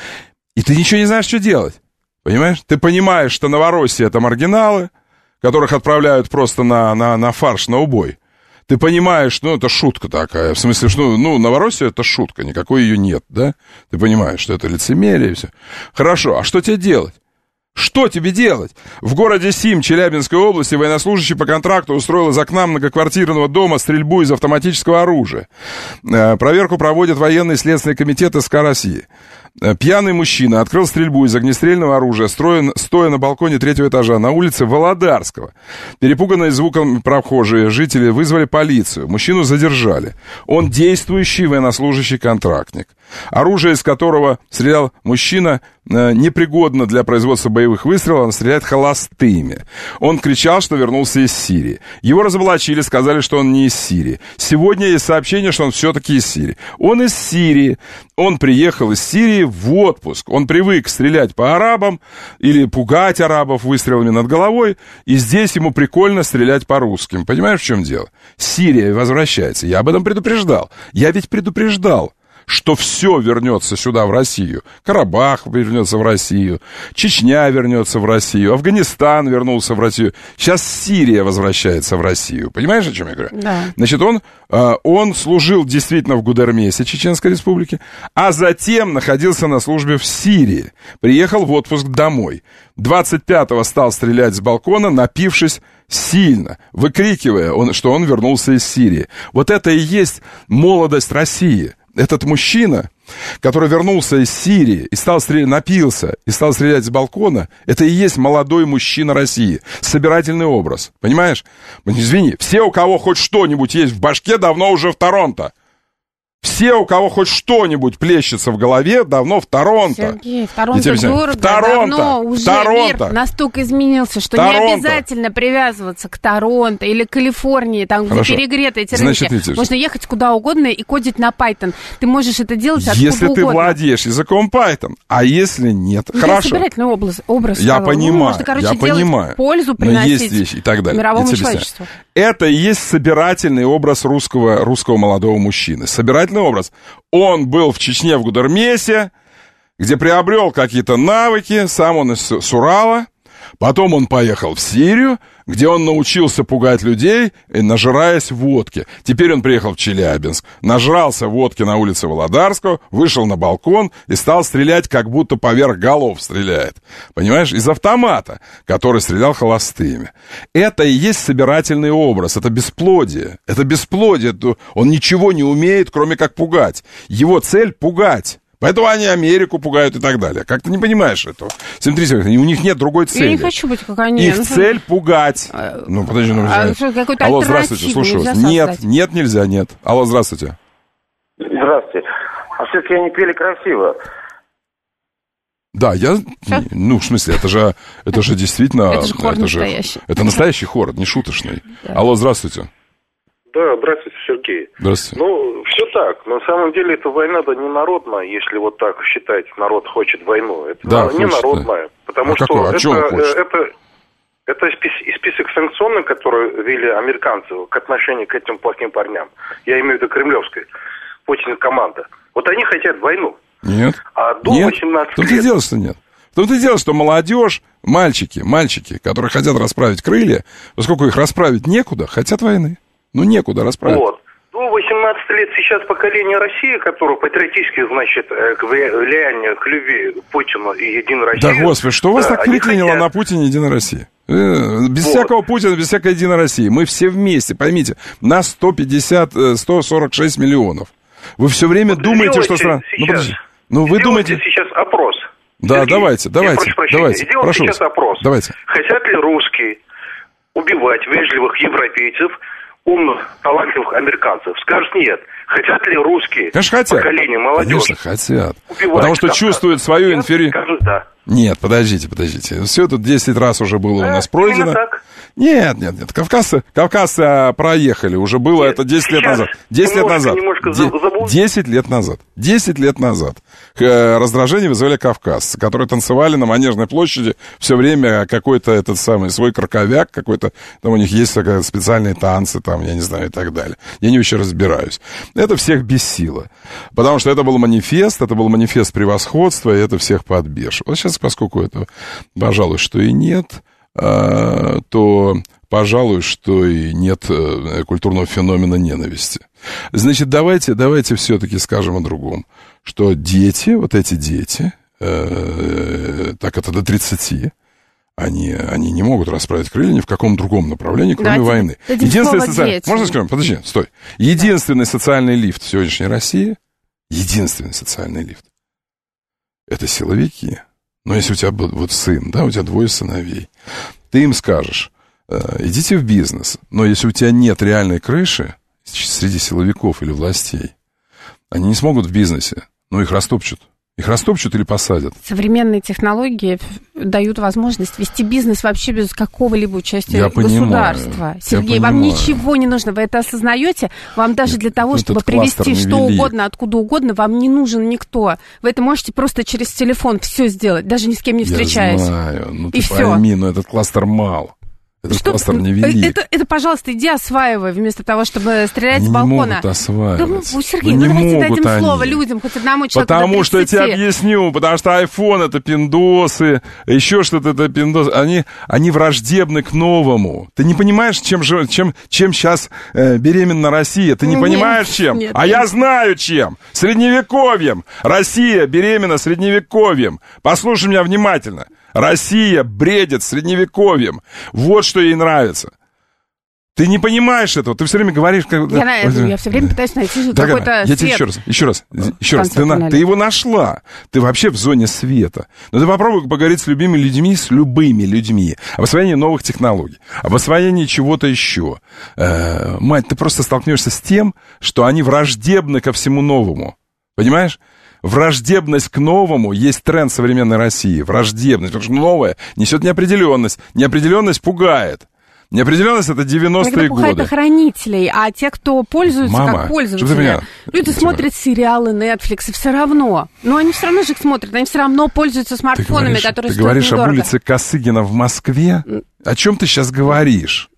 И ты ничего не знаешь, что делать. Понимаешь? Ты понимаешь, что Новороссия — это маргиналы, которых отправляют просто на фарш, на убой. Ты понимаешь, это шутка такая. В смысле, что, Новороссия — это шутка, никакой ее нет, да? Ты понимаешь, что это лицемерие и все. Хорошо, а что тебе делать? Что тебе делать? В городе Сим, Челябинской области, военнослужащий по контракту устроил из окна многоквартирного дома стрельбу из автоматического оружия. Проверку проводит военный следственный комитет СК России. Пьяный мужчина открыл стрельбу из огнестрельного оружия, стоя на балконе 3-го этажа на улице Володарского. Перепуганные звуком прохожие жители вызвали полицию. Мужчину задержали. Он действующий военнослужащий контрактник. Оружие, из которого стрелял мужчина, непригодно для производства боевых выстрелов, он стреляет холостыми. Он кричал, что вернулся из Сирии. Его разоблачили, сказали, что он не из Сирии. Сегодня есть сообщение, что он все-таки из Сирии. Он из Сирии. Он приехал из Сирии в отпуск. Он привык стрелять по арабам или пугать арабов выстрелами над головой. И здесь ему прикольно стрелять по русским. Понимаешь, в чем дело? Сирия возвращается. Я об этом предупреждал. Я ведь предупреждал, что все вернется сюда, в Россию. Карабах вернется в Россию, Чечня вернется в Россию, Афганистан вернулся в Россию. Сейчас Сирия возвращается в Россию. Понимаешь, о чем я говорю? Да. Значит, он служил действительно в Гудермесе Чеченской Республики, а затем находился на службе в Сирии. Приехал в отпуск домой. 25-го стал стрелять с балкона, напившись сильно, выкрикивая, что он вернулся из Сирии. Вот это и есть молодость России. Этот мужчина, который вернулся из Сирии и напился и стал стрелять с балкона, это и есть молодой мужчина России. Собирательный образ. Понимаешь? Извини, все, у кого хоть что-нибудь есть в башке, давно уже в Торонто. Все, у кого хоть что-нибудь плещется в голове, давно в Торонто. Сергей, в Торонто дорого, давно уже мир настолько изменился, что не обязательно привязываться к Торонто или Калифорнии, там, где перегретые рынки. Можно ехать куда угодно и кодить на Python. Ты можешь это делать откуда если угодно. Если ты владеешь языком Python, а если нет, хорошо. Собирательный образ я понимаю, можно, понимаю. Пользу приносить есть вещи и так далее. Мировому человечеству. Это и есть собирательный образ русского молодого мужчины. Собирательный образ. Он был в Чечне, в Гудермесе, где приобрел какие-то навыки, сам он с Урала. Потом он поехал в Сирию, где он научился пугать людей, нажираясь водки. Теперь он приехал в Челябинск, нажрался водки на улице Володарского, вышел на балкон и стал стрелять, как будто поверх голов стреляет. Понимаешь? Из автомата, который стрелял холостыми. Это и есть собирательный образ. Это бесплодие. Это бесплодие. Он ничего не умеет, кроме как пугать. Его цель — пугать. Поэтому они Америку пугают и так далее. Как ты не понимаешь этого? 737, у них нет другой цели. Я не хочу быть как они. Их цель пугать. Ну, подожди, алло, здравствуйте, слушаю вас. Нет, нельзя, нет. Алло, здравствуйте. Здравствуйте. А все-таки они пели красиво. Да, в смысле, это же действительно... Это же хор настоящий. Это настоящий хор, не шуточный. Да. Алло, здравствуйте. Да, здравствуйте, Сергей. Здравствуйте. Ну, все так. На самом деле, эта война-то не народная, если вот так считать, народ хочет войну. Это не народная. Потому что это список санкционных, которые ввели американцы к отношению к этим плохим парням. Я имею в виду кремлевской. Путин команда. Вот они хотят войну. Нет. А до 18 лет... В том-то и дело, что нет. В том-то и дело, что молодежь, мальчики, которые хотят расправить крылья, поскольку их расправить некуда, хотят войны. Ну, некуда расправить. Вот. До 18 лет сейчас поколение России, которое патриотически, значит, к влиянию, к любви Путину и Единой России... Да, господи, что вас так выклинило на Путине Единой России? Без всякого Путина, без всякой Единой России. Мы все вместе, поймите, нас 146 миллионов. Вы все время думаете, что страна... вы думаете... сейчас опрос. Да, Сергей, давайте. Прошу сейчас опрос. Давайте. Хотят ли русские убивать вежливых европейцев, умных, талантливых американцев? Скажут нет. Хотят ли русские поколение, молодежь? Конечно, хотят. Потому что чувствуют свою инферию. Скажут да. Нет, подождите. Все это 10 раз уже было у нас пройдено. Так. Нет. Кавказцы проехали. Уже было это 10 лет назад. 10 лет назад. Раздражение вызвали кавказцы, которые танцевали на Манежной площади все время какой-то этот самый свой краковяк, какой-то, там у них есть такие специальные танцы, там, я не знаю, и так далее. Я не очень разбираюсь. Это всех бесило. Потому что это был манифест превосходства, и это всех подбешивало. Вот сейчас, поскольку это, пожалуй, что и нет, то, пожалуй, что и нет культурного феномена ненависти. Значит, давайте все-таки скажем о другом. Что дети, вот эти дети, так это до 30, они не могут расправить крылья ни в каком другом направлении, кроме войны. Можно сказать? Подожди, стой. Единственный социальный лифт в сегодняшней России, это силовики. Но если у тебя вот сын, да, у тебя 2 сыновей, ты им скажешь, идите в бизнес, но если у тебя нет реальной крыши среди силовиков или властей, они не смогут в бизнесе, но их растопчут. Их растопчут или посадят? Современные технологии дают возможность вести бизнес вообще без какого-либо участия государства. Сергей, вам ничего не нужно, вы это осознаете? Вам даже для того, чтобы привезти что угодно, откуда угодно, вам не нужен никто. Вы это можете просто через телефон все сделать, даже ни с кем не встречаясь. Я знаю, ты пойми, но этот кластер мал. Этот кластер невелик. Это, пожалуйста, иди осваивай, вместо того, чтобы стрелять с балкона. Они не могут осваивать. Да, Сергей, давайте дадим слово людям, хоть одному человеку. Потому что я тебе объясню, потому что iPhone это пиндосы, еще что-то это пиндосы. Они враждебны к новому. Ты не понимаешь, чем сейчас беременна Россия? Ты не понимаешь, чем? Нет. Я знаю, чем. Средневековьем. Россия беременна средневековьем. Послушай меня внимательно. Россия бредит средневековьем. Вот что ей нравится. Ты не понимаешь этого. Ты все время говоришь... Я все время пытаюсь найти какой-то свет. Я тебе еще раз. Ты его нашла. Ты вообще в зоне света. Но ты попробуй поговорить с любыми людьми. Об освоении новых технологий. Об освоении чего-то еще. Мать, ты просто столкнешься с тем, что они враждебны ко всему новому. Понимаешь? Враждебность к новому есть тренд современной России. Враждебность, потому что новое несет неопределенность. Неопределенность пугает. Неопределенность — это 90-е годы. Это хранителей, а те, кто пользуются, как пользователи. Люди смотрят сериалы Netflix, и все равно. Но они все равно же их смотрят, они все равно пользуются смартфонами, которые стоят недорого. Ты говоришь об улице Косыгина в Москве? О чем ты сейчас говоришь?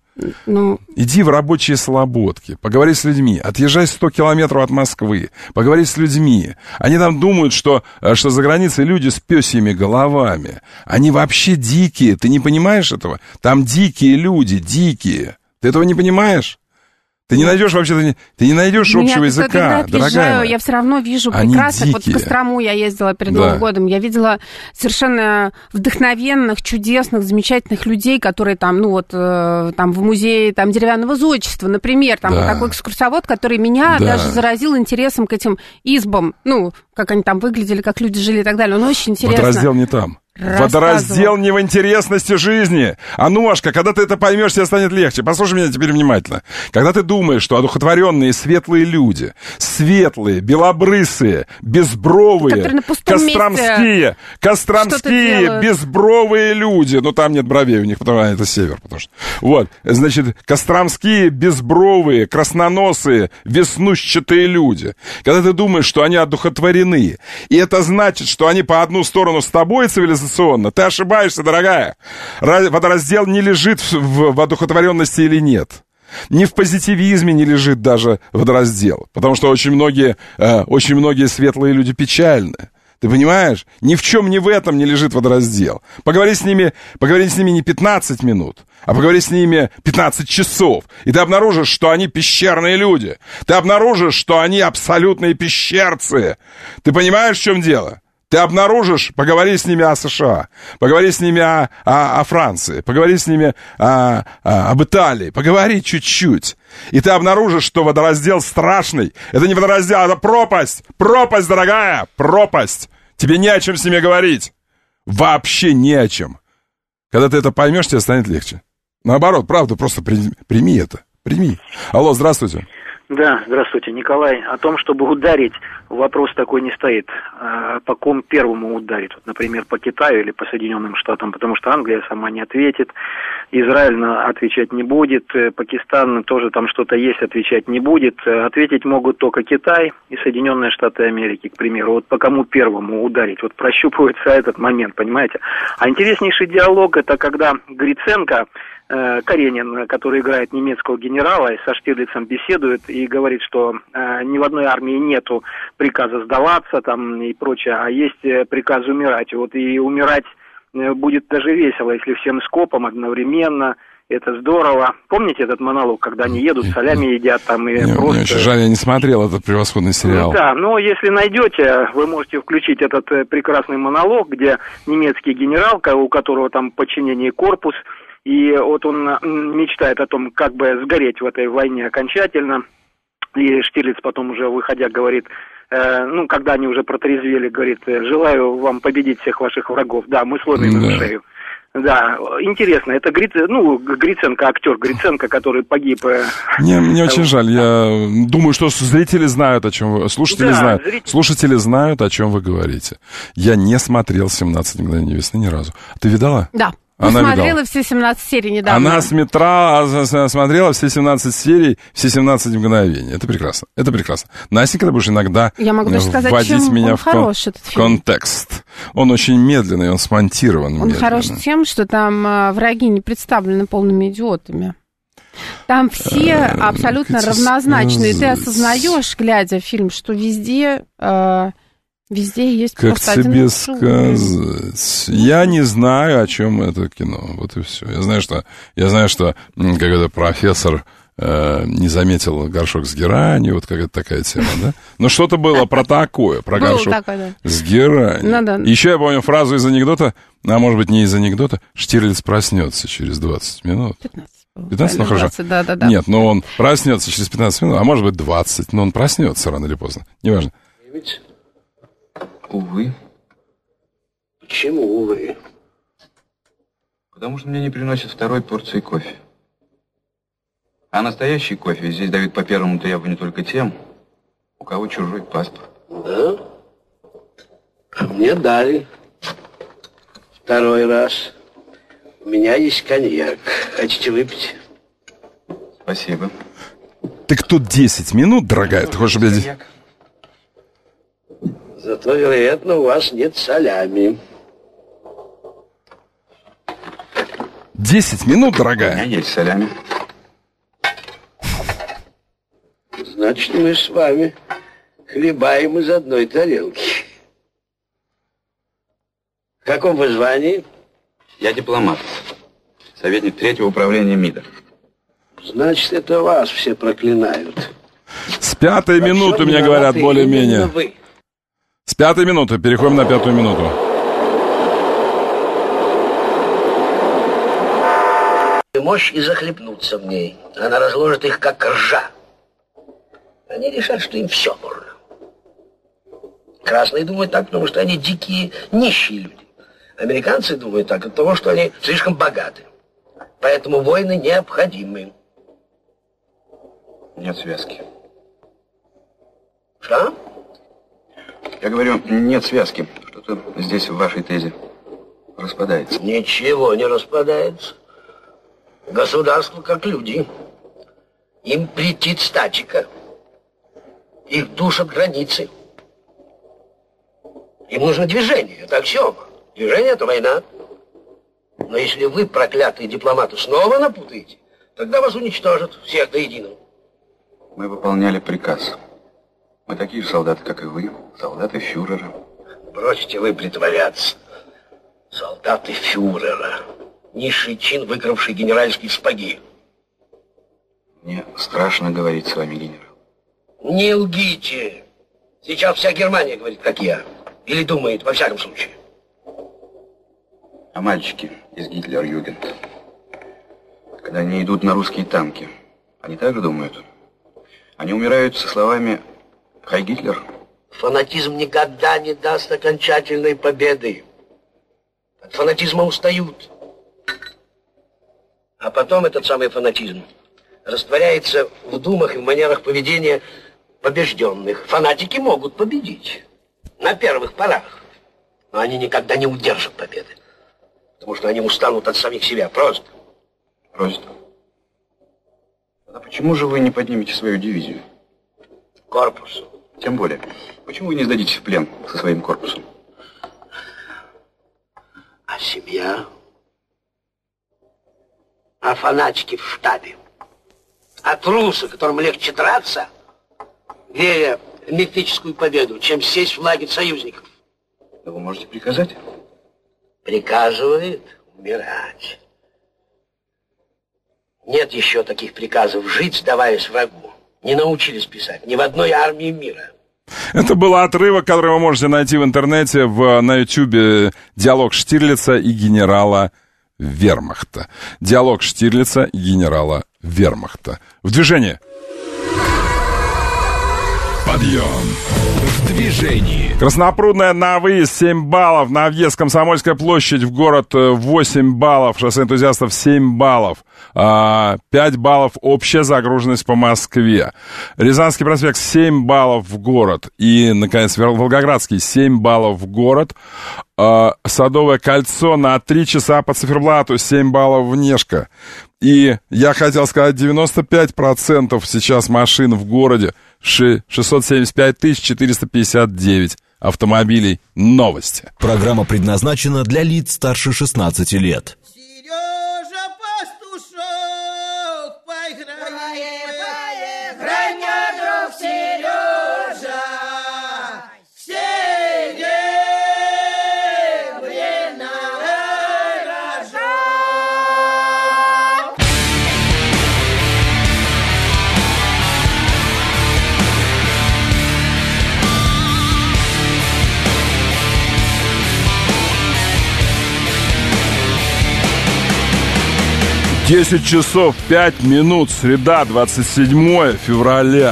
Иди в рабочие слободки, поговори с людьми, отъезжай 100 километров от Москвы, поговори с людьми. Они там думают, что за границей люди с пёсьими головами. Они вообще дикие, ты не понимаешь этого? Там дикие люди, дикие. Ты этого не понимаешь? Ты не найдешь вообще, ты не найдешь общего языка, дорогая моя. Я все равно вижу прекрасно. Вот в Кострому я ездила перед Новым годом. Я видела совершенно вдохновенных, чудесных, замечательных людей, которые там, ну вот, там в музее там, деревянного зодчества, например, там вот такой экскурсовод, который меня даже заразил интересом к этим избам. Ну, как они там выглядели, как люди жили и так далее. Он очень интересно. Водораздел не там. Водораздел не в интересности жизни. Анушка, когда ты это поймешь, тебе станет легче. Послушай меня теперь внимательно. Когда ты думаешь, что одухотворенные светлые люди, светлые, белобрысые, безбровые, костромские, безбровые люди, ну там нет бровей у них, потому что это север, потому что. Вот, значит, костромские, безбровые, красноносые, веснущатые люди. Когда ты думаешь, что они одухотворены, и это значит, что они по одну сторону с тобой цивилизационно, ты ошибаешься, дорогая. Водораздел не лежит в одухотворенности или нет. Ни в позитивизме не лежит даже водораздел. Потому что очень многие светлые люди печальны. Ты понимаешь? Ни в чем, ни в этом не лежит водораздел. Поговори с ними не 15 минут, а поговори с ними 15 часов. И ты обнаружишь, что они пещерные люди. Ты обнаружишь, что они абсолютные пещерцы. Ты понимаешь, в чем дело? Ты обнаружишь, поговори с ними о США, поговори с ними о Франции, поговори с ними об Италии, поговори чуть-чуть. И ты обнаружишь, что водораздел страшный. Это не водораздел, это пропасть. Пропасть, дорогая, пропасть. Тебе не о чем с ними говорить. Вообще не о чем. Когда ты это поймешь, тебе станет легче. Наоборот, правда, просто прими это. Прими. Алло, здравствуйте. Да, здравствуйте, Николай. О том, чтобы ударить, вопрос такой не стоит. По ком первому ударить? Вот, например, по Китаю или по Соединенным Штатам, потому что Англия сама не ответит, Израиль отвечать не будет, Пакистан тоже там что-то есть, отвечать не будет. Ответить могут только Китай и Соединенные Штаты Америки, к примеру. Вот по кому первому ударить? Вот прощупывается этот момент, понимаете? А интереснейший диалог — это когда Гриценко, Каренин, который играет немецкого генерала, и со Штирлицем беседует и говорит, что ни в одной армии нету приказа сдаваться там и прочее, а есть приказ умирать. Вот и умирать будет даже весело, если всем скопом одновременно. Это здорово. Помните этот монолог, когда они едут, солями едят там и просто... Мне очень жаль, я не смотрел этот превосходный сериал. Да, но если найдете, вы можете включить этот прекрасный монолог, где немецкий генерал, у которого там в подчинении корпус, и вот он мечтает о том, как бы сгореть в этой войне окончательно. И Штирлиц потом уже, выходя, говорит, когда они уже протрезвели, говорит: желаю вам победить всех ваших врагов. Да, мы сломим им шею. Да, интересно, это Гриценко, актер Гриценко, который погиб. Мне очень жаль, я думаю, что зрители знают, о чем вы... Слушатели знают, о чем вы говорите. Я не смотрел «17 мгновений весны» ни разу. Ты видала? Да. Она смотрела все 17 серий недавно. Она смотрела все 17 серий, все 17 мгновений. Это прекрасно, это прекрасно. Настенька, ты будешь иногда вводить меня в контекст. Он очень медленный, он смонтирован медленно. Он хорош тем, что там враги не представлены полными идиотами. Там все абсолютно равнозначные. Ты осознаешь, глядя в фильм, что везде есть как просто один тебе сказать? Я не знаю, о чем это кино. Вот и все. Я знаю, что когда профессор не заметил горшок с геранью, вот какая-то такая тема, да? Но что-то было про такое, про горшок с геранью. Еще я помню фразу из анекдота, а может быть не из анекдота: Штирлиц проснется через 20 минут. 15, ну хорошо. 20, да. Нет, но он проснется через 15 минут, а может быть 20, но он проснется рано или поздно. Неважно. Увы. Почему увы? Потому что мне не приносят второй порции кофе. А настоящий кофе здесь дают по первому требованию только тем, у кого чужой паспорт. Да? А мне дали. Второй раз. У меня есть коньяк. Хотите выпить? Спасибо. Так тут 10 минут, дорогая. Ты хочешь, чтобы я здесь... Зато, вероятно, у вас нет солями. 10 минут, дорогая. У меня есть солями. Значит, мы с вами хлебаем из одной тарелки. В каком вы звании? Я дипломат. Советник 3-го управления МИДа. Значит, это вас все проклинают. С 5-й минуты, мне говорят, более-менее. С 5-й минуты. Переходим на 5-ю минуту. Мощь и захлебнуться в ней. Она разложит их, как ржа. Они решат, что им все можно. Красные думают так, потому что они дикие, нищие люди. Американцы думают так от того, что они слишком богаты. Поэтому войны необходимы. Нет связки. Что? Я говорю, нет связки. Что-то здесь в вашей тезе распадается. Ничего не распадается. Государство как люди. Им претит статика. Их душат границы. Им нужно движение, это аксиома. Движение – это война. Но если вы, проклятые дипломаты, снова напутаете, тогда вас уничтожат всех до единого. Мы выполняли приказ. Мы такие же солдаты, как и вы, солдаты фюрера. Бросьте вы притворяться. Солдаты фюрера. Низший чин, выкравший генеральские сапоги. Мне страшно говорить с вами, генерал. Не лгите. Сейчас вся Германия говорит, как я. Или думает, во всяком случае. А мальчики из Гитлер-Югент, когда они идут на русские танки, они также думают? Они умирают со словами «Хай Гитлер». Фанатизм никогда не даст окончательной победы. От фанатизма устают. А потом этот самый фанатизм растворяется в думах и в манерах поведения побежденных. Фанатики могут победить на первых порах, но они никогда не удержат победы, потому что они устанут от самих себя. Просто. Просто. А почему же вы не поднимете свою дивизию? Корпус. Тем более. Почему вы не сдадитесь в плен со своим корпусом? А семья? А фанатики в штабе? А трусы, которым легче драться, веря в мифическую победу, чем сесть в лагерь союзников? Да вы можете приказать? Приказывает умирать. Нет еще таких приказов жить, сдаваясь врагу. Не научились писать ни в одной армии мира. Это был отрывок, который вы можете найти в интернете, на Ютьюбе. Диалог Штирлица и генерала Вермахта. Диалог Штирлица и генерала Вермахта. В движении. Подъем. В движении. Краснопрудная на выезд 7 баллов. На въезд Комсомольская площадь в город 8 баллов. Шоссе энтузиастов 7 баллов. 5 баллов общая загруженность по Москве. Рязанский проспект 7 баллов в город. И, наконец, Волгоградский 7 баллов в город. Садовое кольцо на 3 часа по циферблату 7 баллов внешка. И я хотел сказать, 95% сейчас машин в городе, 675 459 автомобилей. Новости. Программа предназначена для лиц старше 16 лет. Сережа Пастушок, поиграем, играй мне, друг Сережа, Десять часов 5 минут, среда, 27 февраля.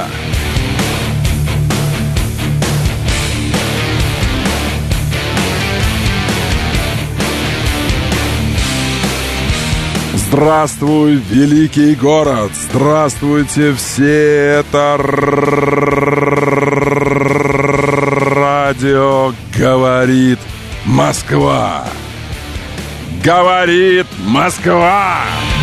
Здравствуй, великий город! Здравствуйте все! Это радио «Говорит Москва». Говорит Москва!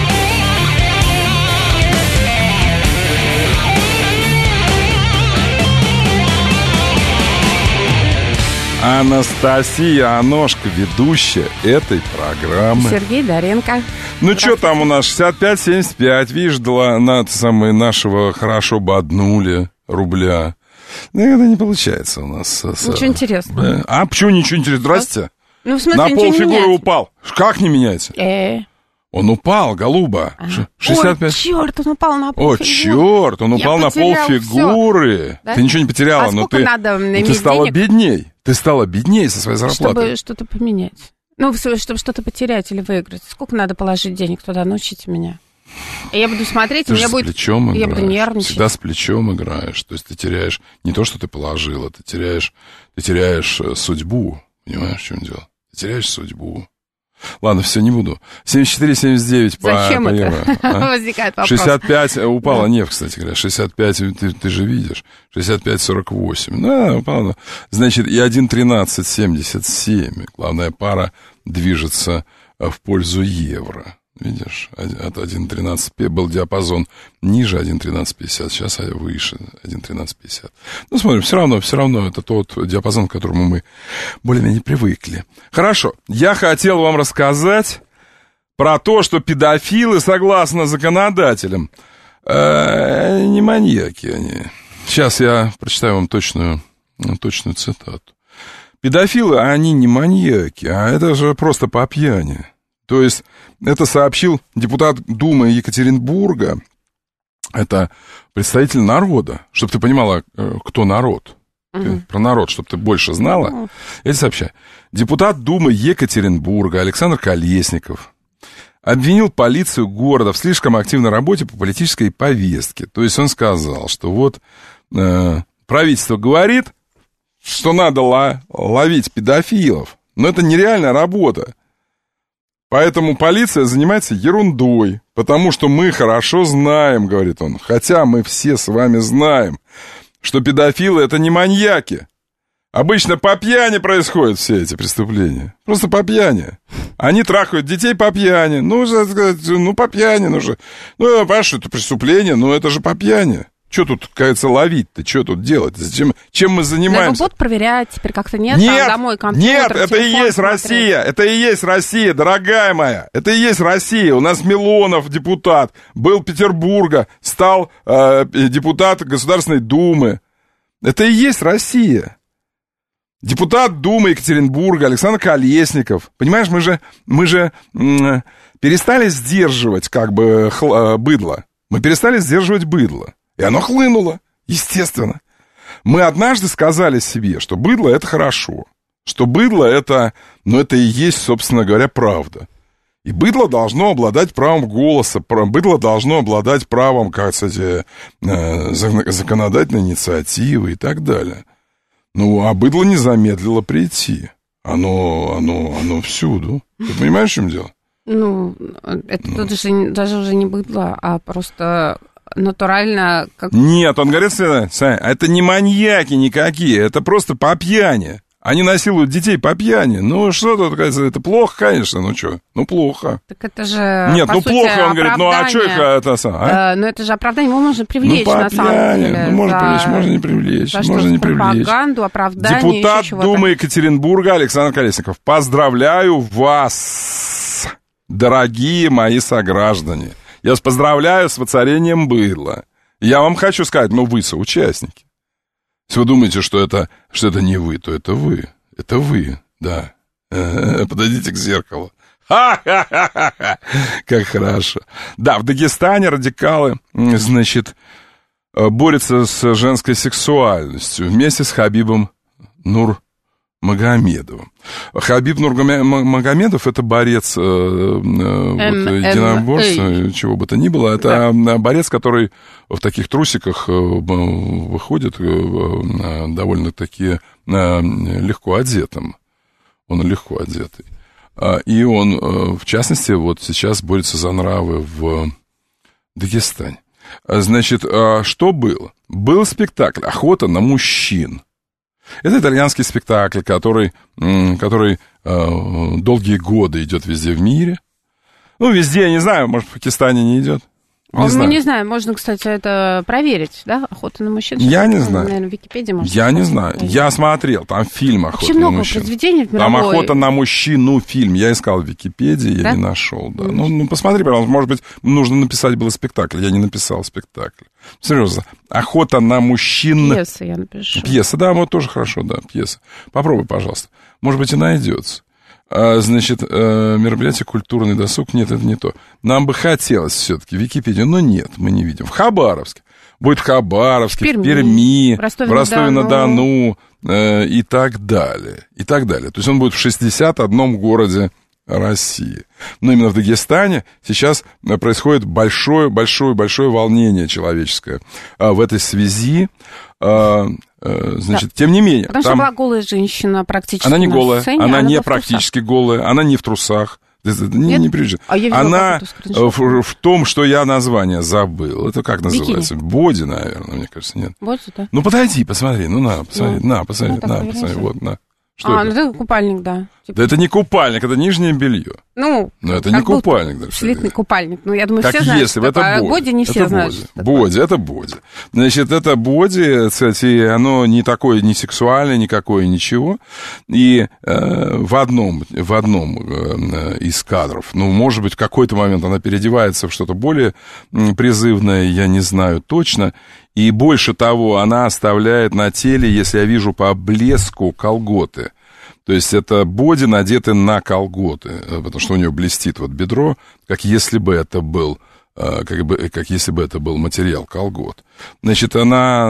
Анастасия Аношка, ведущая этой программы. Сергей Доренко. Ну, что там у нас, 65-75, видишь, нашего хорошо бы однули рубля. Ну, это не получается у нас. Ничего интересного. А почему ничего интересного? Здрасте. Ну, в смысле, на полфигуры упал. Как не меняется? Он упал, голуба. 65. Ой, черт, он упал на полфигуры. О, черт, он упал на полфигуры. Да? Ты ничего не потеряла, но ты стала бедней. Ты стала бедней со своей зарплатой. Чтобы что-то поменять. Ну, чтобы что-то потерять или выиграть. Сколько надо положить денег туда? Научите меня. И я буду смотреть, и мне будет... Я буду нервничать. Всегда с плечом играешь. То есть ты теряешь не то, что ты положила, ты теряешь судьбу. Понимаешь, в чем дело? Ты теряешь судьбу. Ладно, все, не буду. 74-79 по евро. Возникает вопрос. 65 упала нефть, кстати говоря. 65, ты же видишь. 65-48. Да, упала. Значит, и 1.1377. Главная пара движется в пользу евро. Видишь, от 1.13 был диапазон ниже 1.1350, сейчас выше 1.1350. Ну, смотрим, все равно это тот диапазон, к которому мы более-менее привыкли. Хорошо, я хотел вам рассказать про то, что педофилы, согласно законодателям, не маньяки они. Сейчас я прочитаю вам точную цитату. Педофилы, они не маньяки, а это же просто по пьяни. То есть это сообщил депутат Думы Екатеринбурга, это представитель народа, чтобы ты понимала, кто народ. Про народ, чтобы ты больше знала. Я тебе сообщаю. Депутат Думы Екатеринбурга Александр Колесников обвинил полицию города в слишком активной работе по политической повестке. То есть он сказал, что вот правительство говорит, что надо ловить педофилов, но это нереальная работа. Поэтому полиция занимается ерундой, потому что мы хорошо знаем, говорит он, хотя мы все с вами знаем, что педофилы — это не маньяки. Обычно по пьяни происходят все эти преступления. Просто по пьяни. Они трахают детей по пьяни. По пьяни. Понимаешь, что это преступление, но это же по пьяни. Что тут, кажется, ловить-то? Что тут делать? Чем мы занимаемся? Его будут проверять, теперь как-то нет домой компьютер, Нет, это и есть Россия. Это и есть Россия, дорогая моя. Это и есть Россия. У нас Милонов, депутат, был Петербурга, стал депутат Государственной Думы. Это и есть Россия. Депутат Думы Екатеринбурга Александр Колесников. Понимаешь, мы же перестали сдерживать быдло. Мы перестали сдерживать быдло. И оно хлынуло, естественно. Мы однажды сказали себе, что быдло — это хорошо. Что быдло — это и есть, собственно говоря, правда. И быдло должно обладать правом голоса, быдло должно обладать правом, законодательной инициативы и так далее. А быдло не замедлило прийти. Оно всюду. Ты понимаешь, в чем дело? Это тут же даже уже не быдло, а просто... натурально... Нет, он говорит, Сань, это не маньяки никакие, это просто по пьяни. Они насилуют детей по пьяни. Что тут, это плохо, конечно, плохо. Так это же, нет, по сути, плохо, он говорит, а что их это... это же оправдание, его можно привлечь, на самом деле. Можно привлечь, можно не привлечь, можно не привлечь. Пропаганду, оправдание, депутат Думы Екатеринбурга Александр Колесников. Поздравляю вас, дорогие мои сограждане. Я вас поздравляю с воцарением быдла. Я вам хочу сказать, вы соучастники. Если вы думаете, что это не вы, то это вы. Это вы, да. Подойдите к зеркалу. Ха-ха-ха-ха! Как хорошо. Да, в Дагестане радикалы, борются с женской сексуальностью вместе с Хабибом Нурмагомедовым. Хабиб Нурмагомедов — это борец единоборства, чего бы то ни было. Это борец, который в таких трусиках выходит довольно-таки легко одетым. Он легко одетый. И он, в частности, вот сейчас борется за нравы в Дагестане. Что было? Был спектакль «Охота на мужчин». Это итальянский спектакль, который долгие годы идет везде в мире. Везде, я не знаю, может, в Пакистане не идет. Не знаю, можно, кстати, это проверить, да? «Охота на мужчин». Я не знаю. Наверное, в Википедии можно. Я не знаю. Я смотрел, там фильм «Охота на мужчин». Произведений в мировой... Там «Охота на мужчину» фильм. Я искал в Википедии, я не нашел. Да. Посмотри, пожалуйста, может быть, нужно написать было спектакль. Я не написал спектакль. Серьезно. «Охота на мужчин». Пьеса я напишу. Пьеса, да, тоже хорошо, да, пьеса. Попробуй, пожалуйста. Может быть, и найдется. Значит, мероприятие «Культурный досуг». Нет, это не то. Нам бы хотелось все-таки Википедию, но нет, мы не видим. В Хабаровске. Будет в Хабаровске, в Перми, в Ростове-на-Дону и так далее. И так далее. То есть он будет в 61 городе России. Но именно в Дагестане сейчас происходит большое волнение человеческое в этой связи. Значит, тем не менее. Потому что была голая женщина практически. Она не голая, она не практически голая, она не в трусах. Не прижит. Она в том, что я название забыл. Это как называется? Боди, наверное, мне кажется, нет. Боди, да. Ну, подойди, посмотри. Ну, посмотри. Вот, на. Что это? Ну это купальник, да. Да это не купальник, это нижнее белье. Ну, но это не купальник. Да, слитный купальник. Ну, я думаю, как все знают, если бы это боди не все знают. Боди, это боди. Значит, это боди, кстати, оно не такое, не сексуальное, никакое, ничего. И в одном из кадров, ну, может быть, в какой-то момент она переодевается в что-то более призывное, я не знаю точно. И больше того, она оставляет на теле, если я вижу по блеску, колготы. То есть это боди надеты на колготы, потому что у нее блестит вот бедро, как если бы это был, как если бы это был материал колгот. Значит, она,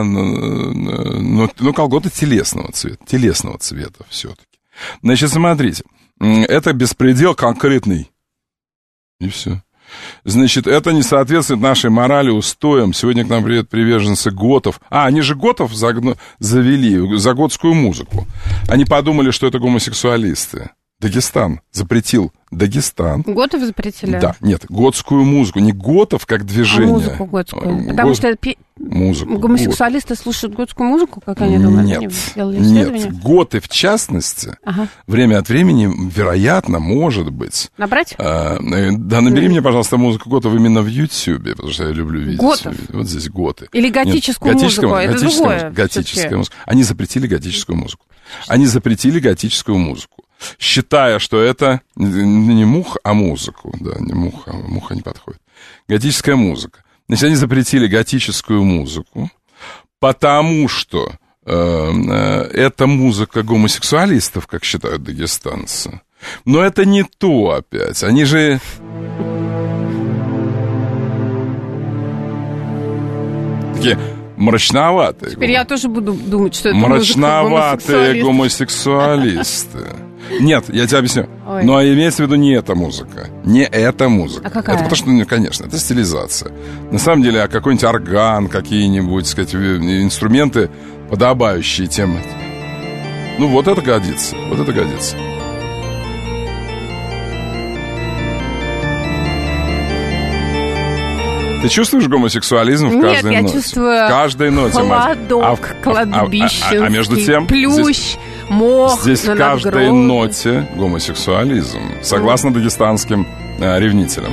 ну, колготы телесного цвета все-таки. Значит, смотрите, это беспредел конкретный. И все. Значит, это не соответствует нашей морали, устоям. Сегодня к нам приедут приверженцы готов. Они же готов завели за готскую музыку. Они подумали, что это гомосексуалисты. Дагестан запретил. Дагестан. Готов запретили? Да, нет, готскую музыку. Не готов как движение. Музыку готскую. Потому что музыку. Гомосексуалисты слушают готскую музыку, как они думают? Нет. Готы, в частности, время от времени, вероятно, может быть. Набрать? Да, набери мне, пожалуйста, музыку готов именно в Ютьюбе, потому что я люблю видеть. Готов? Вот здесь готы. Или готическую музыку, это другое. Готическая музыка. Они запретили готическую музыку. Они запретили готическую музыку, считая, что это не мух, а музыку. Да, не муха, муха не подходит. Готическая музыка. Значит, они запретили готическую музыку, потому что это музыка гомосексуалистов, как считают дагестанцы. Но это не то опять. Они же... Такие... мрачноватые. Теперь я тоже буду думать, что это мрачноватые гомосексуалисты. Нет, я тебе объясню. Ой. Но имеется в виду не эта музыка. Не эта музыка. А какая? Это потому что, ну, конечно, это стилизация. На самом деле, какой-нибудь орган, какие-нибудь, сказать, инструменты, подобающие тем. Ну, вот это годится. Вот это годится. Ты чувствуешь гомосексуализм в каждой ноте? Нет, я чувствую в каждой ноте, холодок кладбищенский, а между тем, плющ, мох здесь в каждой ноте гомосексуализм, согласно дагестанским ревнителям.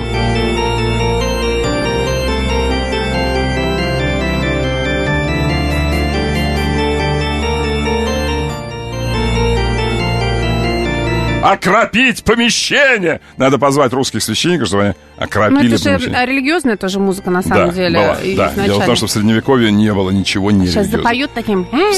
Окропить помещение! Надо позвать русских священников, чтобы они окропили помещение. Ну, это же религиозная тоже музыка, на самом деле. Была, да, дело в том, что в Средневековье не было ничего нерелигиозного. Сейчас запоют таким... В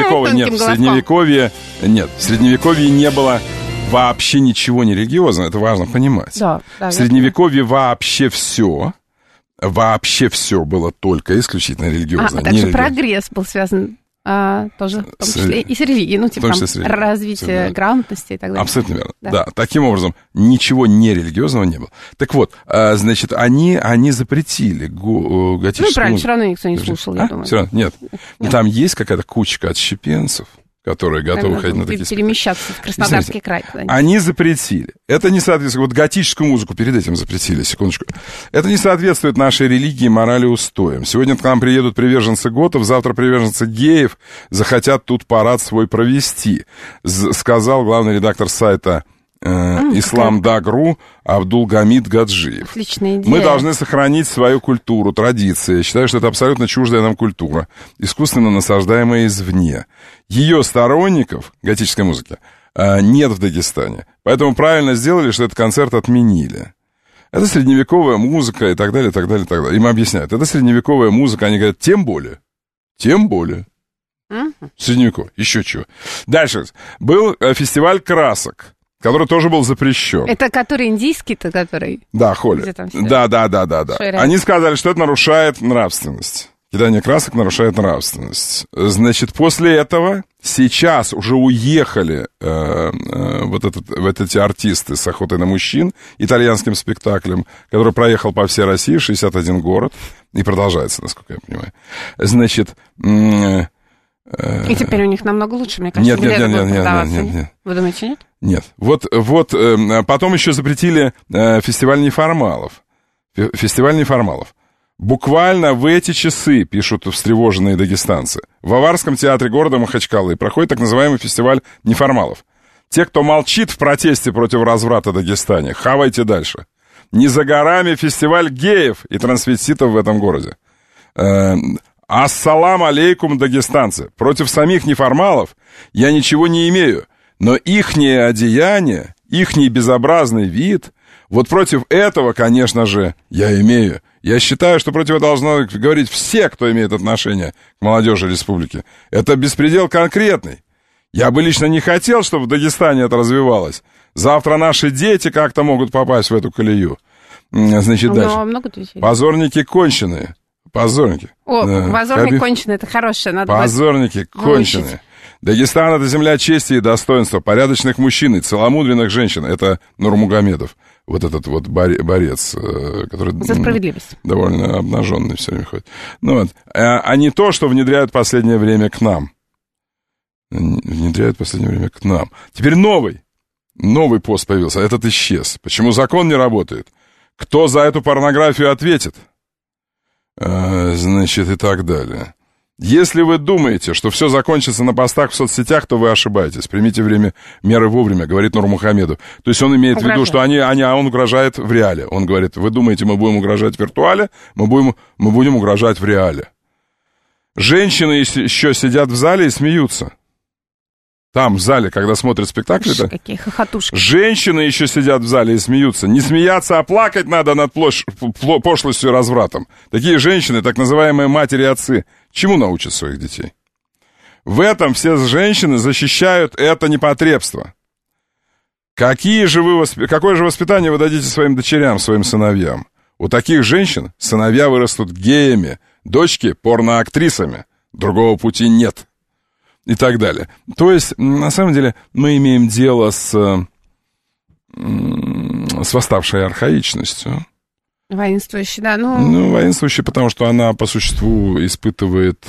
Средневековье не было вообще ничего нерелигиозного, это важно понимать. Да, в Средневековье вообще все было только исключительно религиозно. Также прогресс был связан... тоже в том числе и с религией, ну, типа там развитие грамотности и так далее. Абсолютно верно, да. Таким образом, ничего нерелигиозного не было. Так вот, значит, они запретили готическую музыку. Ну, правильно, все равно никто не слушал, я думаю. Все равно, нет. Там есть какая-то кучка отщепенцев, которые готовы ходить на такие... Перемещаться в Краснодарский край. Они запретили. Это не соответствует... Вот готическую музыку перед этим запретили, секундочку. Это не соответствует нашей религии, морали, устоям. Сегодня к нам приедут приверженцы готов, завтра приверженцы геев захотят тут парад свой провести, сказал главный редактор сайта Исламдаг.ру Абдулгамид Гаджиев. Отличная идея. Мы должны сохранить свою культуру, традиции. Я считаю, что это абсолютно чуждая нам культура, искусственно насаждаемая извне. Ее сторонников, готической музыки, нет в Дагестане. Поэтому правильно сделали, что этот концерт отменили. Это средневековая музыка и так далее, и так далее, и так далее. Им объясняют, это средневековая музыка. Они говорят, тем более. Средневековье, еще чего. Дальше. Был фестиваль красок. который тоже был запрещен. Это который индийский-то, который? Да, Холи. Да. Они сказали, что это нарушает нравственность. Кидание красок нарушает нравственность. Значит, после этого сейчас уже уехали вот эти артисты с «Охотой на мужчин», итальянским спектаклем, который проехал по всей России, 61 город, и продолжается, насколько я понимаю. Значит... И теперь у них намного лучше, мне кажется. Нет. Вы думаете, нет? Нет. Вот потом еще запретили фестиваль неформалов. Буквально в эти часы, пишут встревоженные дагестанцы, в Аварском театре города Махачкалы проходит так называемый фестиваль неформалов. Те, кто молчит в протесте против разврата в Дагестане, хавайте дальше. Не за горами фестиваль геев и трансвеститов в этом городе. Ассалам алейкум, дагестанцы. Против самих неформалов я ничего не имею, но ихнее одеяние, ихний безобразный вид, вот против этого, конечно же, я имею. Я считаю, что против этого должны говорить все, кто имеет отношение к молодежи республики. Это беспредел конкретный. Я бы лично не хотел, чтобы в Дагестане это развивалось. Завтра наши дети как-то могут попасть в эту колею. Значит, дальше. Позорники конченые. Позорники. Позорник конченый, это хорошее. Надо позорники конченые. Дагестан — это земля чести и достоинства, порядочных мужчин и целомудренных женщин. Это Нурмугамедов. Вот этот вот борец, который... За справедливость. Довольно обнаженный все время ходит. Ну вот. А не то, что внедряют в последнее время к нам. Теперь новый пост появился. Этот исчез. Почему закон не работает? Кто за эту порнографию ответит? Значит, и так далее. Если вы думаете, что все закончится на постах в соцсетях, то вы ошибаетесь. Примите меры вовремя, говорит Нурмухамедов. То есть он имеет в виду, что он угрожает в реале. Он говорит, вы думаете, мы будем угрожать в виртуале, мы будем угрожать в реале. Женщины еще сидят в зале и смеются. Там, в зале, когда смотрят спектакли-то. Какие хохотушки. Женщины еще сидят в зале и смеются. Не смеяться, а плакать надо над пошлостью и развратом. Такие женщины, так называемые матери и отцы, чему научат своих детей? В этом все женщины защищают это непотребство. Какое же воспитание вы дадите своим дочерям, своим сыновьям? У таких женщин сыновья вырастут геями, дочки — порноактрисами. Другого пути нет. И так далее. То есть, на самом деле, мы имеем дело с восставшей архаичностью. Воинствующей, да. Воинствующей, потому что она по существу испытывает,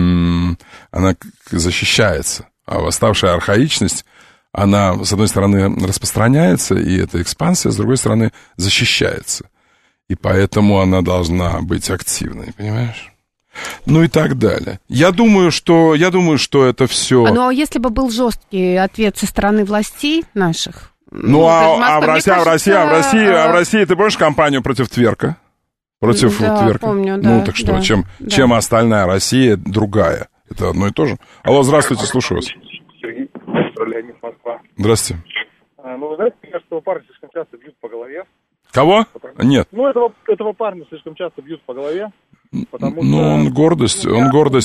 она защищается. А восставшая архаичность, она, с одной стороны, распространяется, и это экспансия, с другой стороны, защищается. И поэтому она должна быть активной, понимаешь? Ну и так далее. Я думаю, что это все. А если бы был жесткий ответ со стороны властей наших. В России, ты помнишь кампанию против Тверка? Против Тверка? Помню, да. Так что, чем остальная Россия другая? Это одно и то же. Алло, здравствуйте, слушаю вас. Сергей, Леонид, Москва. Здравствуйте. Вы знаете, мне кажется, этого парня слишком часто бьют по голове. Кого? Нет. Этого парня слишком часто бьют по голове. Он гордость. У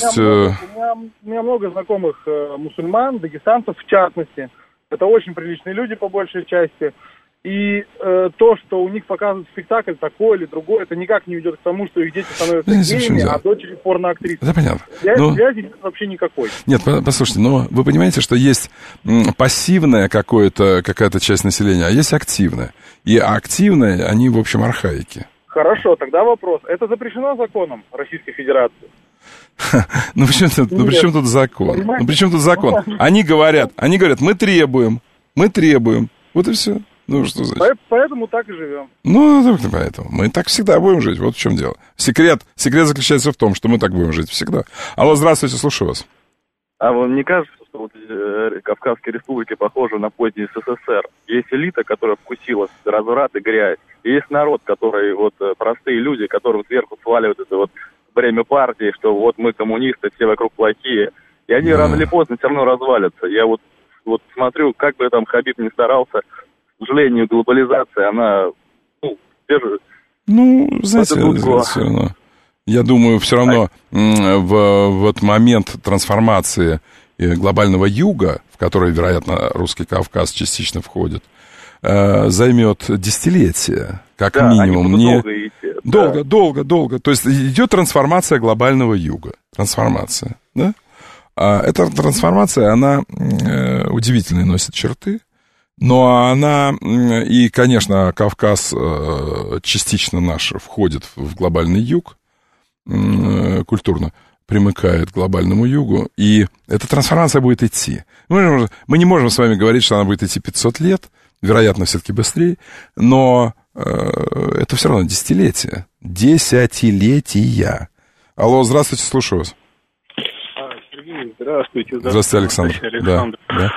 меня много знакомых мусульман, дагестанцев в частности. Это очень приличные люди по большей части. И то, что у них показывают спектакль такой или другой, это никак не ведет к тому, что их дети становятся геями, а дочери порноактрисы. Да, понятно. Связи нет вообще никакой. Нет, послушайте, но вы понимаете, что есть пассивная какая-то часть населения, а есть активная. И активные, они, в общем, архаики. Хорошо, тогда вопрос. Это запрещено законом Российской Федерации? При чем тут закон? Они говорят, мы требуем. Вот и все. Что значит? Поэтому так и живем. Поэтому. Мы так всегда будем жить. Вот в чем дело. Секрет заключается в том, что мы так будем жить всегда. Алло, здравствуйте, слушаю вас. А вам не кажется, что Кавказские республики похожи на поздний СССР? Есть элита, которая вкусила разврат и грязь. И есть народ, который, простые люди, которым сверху сваливают это бремя партии, что мы коммунисты, все вокруг плохие. И они рано или поздно все равно развалятся. Я смотрю, как бы там Хабиб не старался, к сожалению, глобализация, она, знаете, все равно. Я думаю, все равно в момент трансформации глобального юга, в который, вероятно, Русский Кавказ частично входит, займет десятилетия, как минимум. Долго. То есть идет трансформация глобального юга. Трансформация, да? Эта трансформация, она удивительные носит черты, но она, и, конечно, Кавказ частично наш входит в глобальный юг, культурно примыкает к глобальному югу, и эта трансформация будет идти. Мы не можем с вами говорить, что она будет идти 500 лет, вероятно, все-таки быстрее, но это все равно десятилетия. Десятилетия. Алло, здравствуйте, слушаю вас. Сергей, здравствуйте. Здравствуйте, Александр. Александр. Да.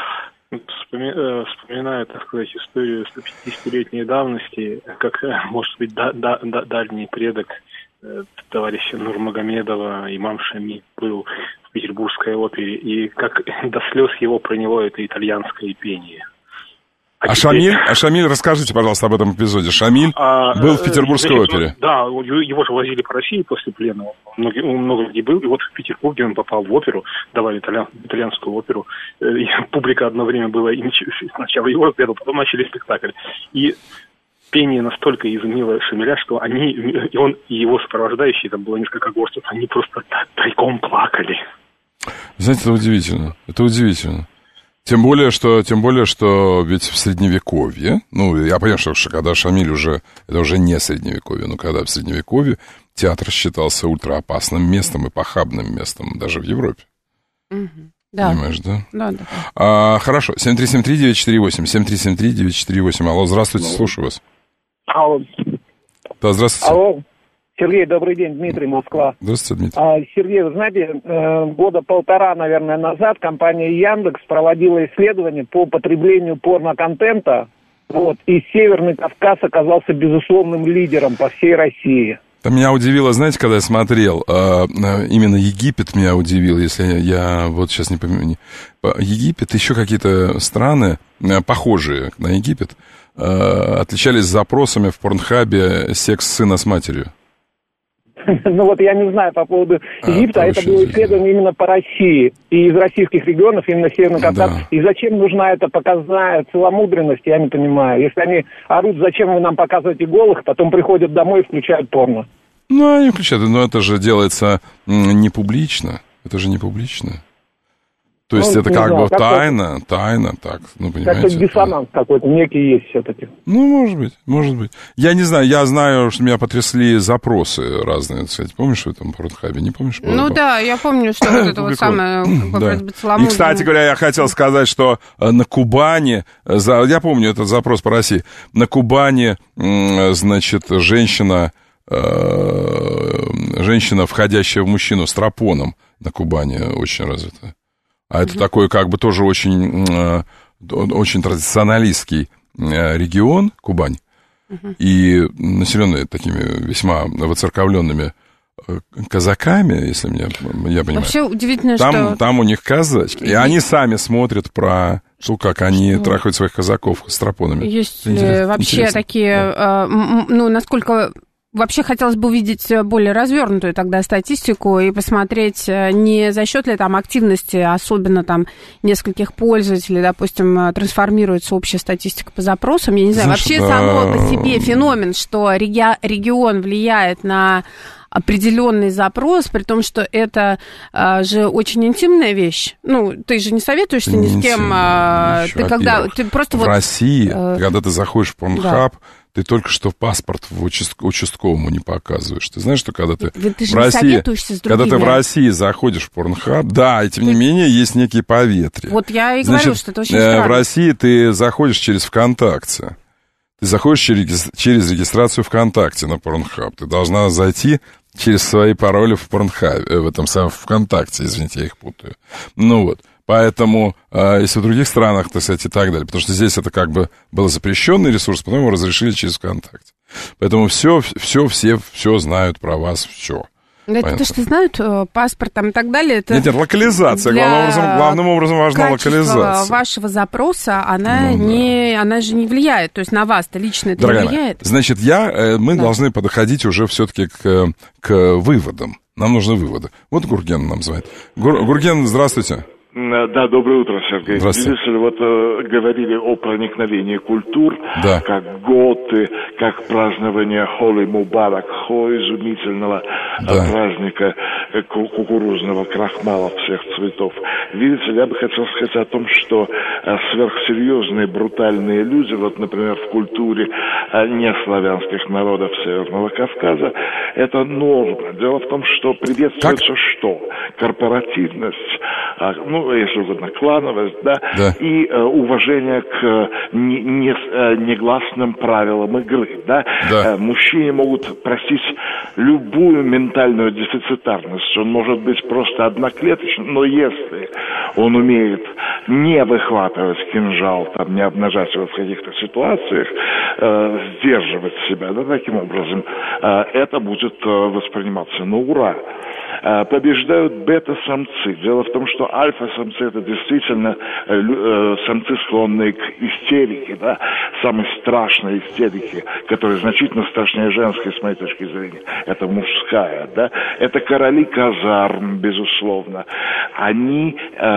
Вспоминаю, так сказать, историю 150-летней давности, как, может быть, дальний предок товарища Нурмагомедова, имам Шами, был в Петербургской опере, и как до слез его проняло это итальянское пение. Шамиль, расскажите, пожалуйста, об этом эпизоде. Шамиль был в Петербургской опере. Да, его же возили по России после плена. Много где был, и вот в Петербурге он попал в оперу, давали итальянскую оперу. И публика одно время была, сначала его разглядывала, потом начали спектакль. И пение настолько изумило Шамиля, что и он, и его сопровождающие, там было несколько гостей, они просто тайком плакали. Знаете, это удивительно. Это удивительно. Тем более, что ведь в Средневековье, я понимаю, что когда Шамиль это уже не Средневековье, но когда в Средневековье театр считался ультраопасным местом и похабным местом, даже в Европе. Да. Понимаешь, да? Да. Хорошо, 7373948, 7373948, алло, здравствуйте, слушаю вас. Алло. Да, здравствуйте. Алло. Сергей, добрый день, Дмитрий, Москва. Здравствуйте, Дмитрий. Сергей, вы знаете, года 1,5, наверное, назад компания Яндекс проводила исследование по потреблению порно-контента, и Северный Кавказ оказался безусловным лидером по всей России. Это меня удивило, знаете, когда я смотрел, именно Египет меня удивил, если я вот сейчас не помню, Египет, еще какие-то страны, похожие на Египет, отличались запросами в Порнхабе секс сына с матерью. Я не знаю по поводу Египта, это было исследование именно по России и из российских регионов, именно Северный Кавказ. Да. И зачем нужна эта показная целомудренность, я не понимаю. Если они орут, зачем вы нам показываете голых, потом приходят домой и включают порно. Они включают, но это же делается не публично. Это же не публично. То есть это как бы тайна, так, понимаете. Как-то диссонанс какой-то некий есть все-таки. Может быть. Я не знаю, я знаю, что меня потрясли запросы разные, кстати. Помнишь в этом Порнхабе, не помнишь? Да, я помню, что вот это вот самое, вроде бы, целомудренное. И, кстати говоря, я хотел сказать, что на Кубани, я помню этот запрос по России, на Кубани, значит, женщина, входящая в мужчину с тропоном на Кубани, очень развита. А это такой, как бы, тоже очень традиционалистский регион, Кубань, и населенный такими весьма воцерковленными казаками, если я понимаю. Вообще удивительно, что... Там у них казачки, и они сами смотрят про то, как они трахают своих казаков с тропонами. Есть ли вообще такие, насколько... Вообще хотелось бы увидеть более развернутую тогда статистику и посмотреть, не за счет ли там активности, особенно там нескольких пользователей, допустим, трансформируется общая статистика по запросам. Я не знаю, вообще само по себе феномен, что регион влияет на определенный запрос, при том, что это же очень интимная вещь. Ты же не советуешься ни с кем. Ты просто в России, когда ты заходишь в Порнхаб, ты только что паспорт участковому не показываешь. Ты знаешь, что когда ты в России заходишь в Порнхаб, да, и тем не менее есть некие поветрия. Вот я и говорю, что это очень странно. В России ты заходишь через ВКонтакте. Ты заходишь через регистрацию ВКонтакте на Порнхаб. Ты должна зайти через свои пароли в Порнхабе, в этом самом ВКонтакте, извините, я их путаю. Поэтому, если в других странах, так сказать, и так далее, потому что здесь это как бы был запрещенный ресурс, потом его разрешили через ВКонтакте. Поэтому все знают про вас, все. Это то, что знают, паспорт там и так далее. Это нет, локализация. Главным образом важна локализация. Вашего запроса, она же не влияет. То есть на вас-то лично это не влияет. Значит, мы должны подходить уже все-таки к выводам. Нам нужны выводы. Вот Гурген нам звонит. Гурген, здравствуйте. Да, доброе утро, Сергей. Здравствуйте. Вот говорили о проникновении культур, да. как готы, как празднование Холи Мубарак, изумительного праздника кукурузного крахмала всех цветов. Видите ли, я бы хотел сказать о том, что сверхсерьезные, брутальные люди, вот, например, в культуре неславянских народов Северного Кавказа, это норма. Дело в том, что приветствуется что? Корпоративность, если угодно, клановость, и уважение к негласным правилам игры, Мужчине могут простить любую ментальную дефицитарность. Он может быть просто одноклеточным, но если он умеет не выхватывать кинжал, не обнажать его в каких-то ситуациях, сдерживать себя, таким образом, это будет восприниматься на ура. Побеждают бета-самцы. Дело в том, что альфа-самцы это действительно самцы, склонные к истерике, самой страшной истерике, которая значительно страшнее женской, с моей точки зрения. Это мужская, Это короли казарм, безусловно. Они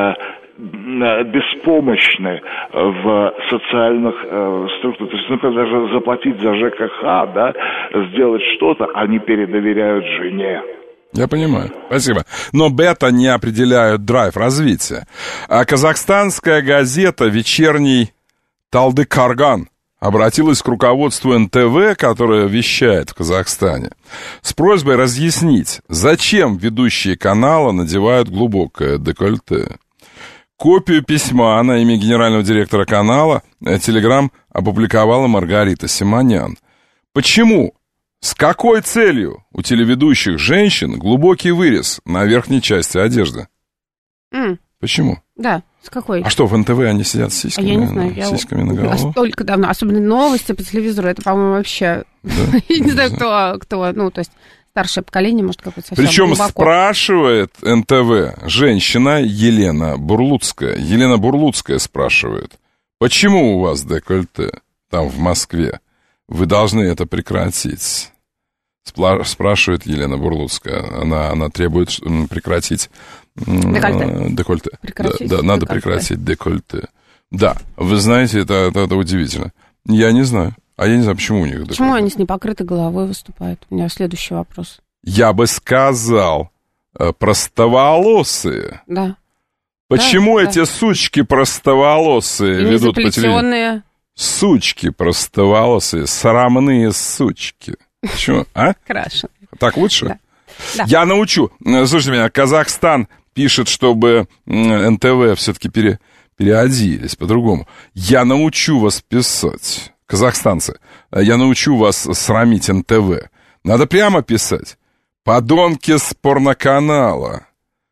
беспомощны в социальных структурах. То есть, например, даже заплатить за ЖКХ, сделать что-то, они передоверяют жене. Я понимаю, спасибо. Но бета не определяют драйв развития. А казахстанская газета «Вечерний Талдыкарган» обратилась к руководству НТВ, которое вещает в Казахстане, с просьбой разъяснить, зачем ведущие канала надевают глубокое декольте. Копию письма на имя генерального директора канала «Телеграм» опубликовала Маргарита Симонян. Почему? С какой целью у телеведущих женщин глубокий вырез на верхней части одежды? Почему? Да, с какой? А что, в НТВ они сидят с сиськами? Я не знаю. Сиськами на голову? Столько давно. Особенно новости по телевизору, это, по-моему, вообще... Я не знаю, кто, то есть старшее поколение, может, какое-то совсем Причем глубоко. Спрашивает НТВ женщина Елена Бурлуцкая. Елена Бурлуцкая спрашивает, почему у вас декольте там в Москве? Вы должны это прекратить. Спрашивает Елена Бурлуцкая. Она требует прекратить декольте. Надо прекратить декольте. Да, вы знаете, это удивительно. Я не знаю. А я не знаю, почему у них декольте. Почему они с непокрытой головой выступают? У меня следующий вопрос. Я бы сказал, простоволосые. Да. Почему эти сучки простоволосые ведут по телевизору? Сучки простоволосые, срамные сучки. Почему, Хорошо. Так лучше? Да. Я научу. Слушайте меня, Казахстан пишет, чтобы НТВ все-таки переоделись по-другому. Я научу вас писать, казахстанцы, я научу вас срамить НТВ. Надо прямо писать. Подонки с порноканала,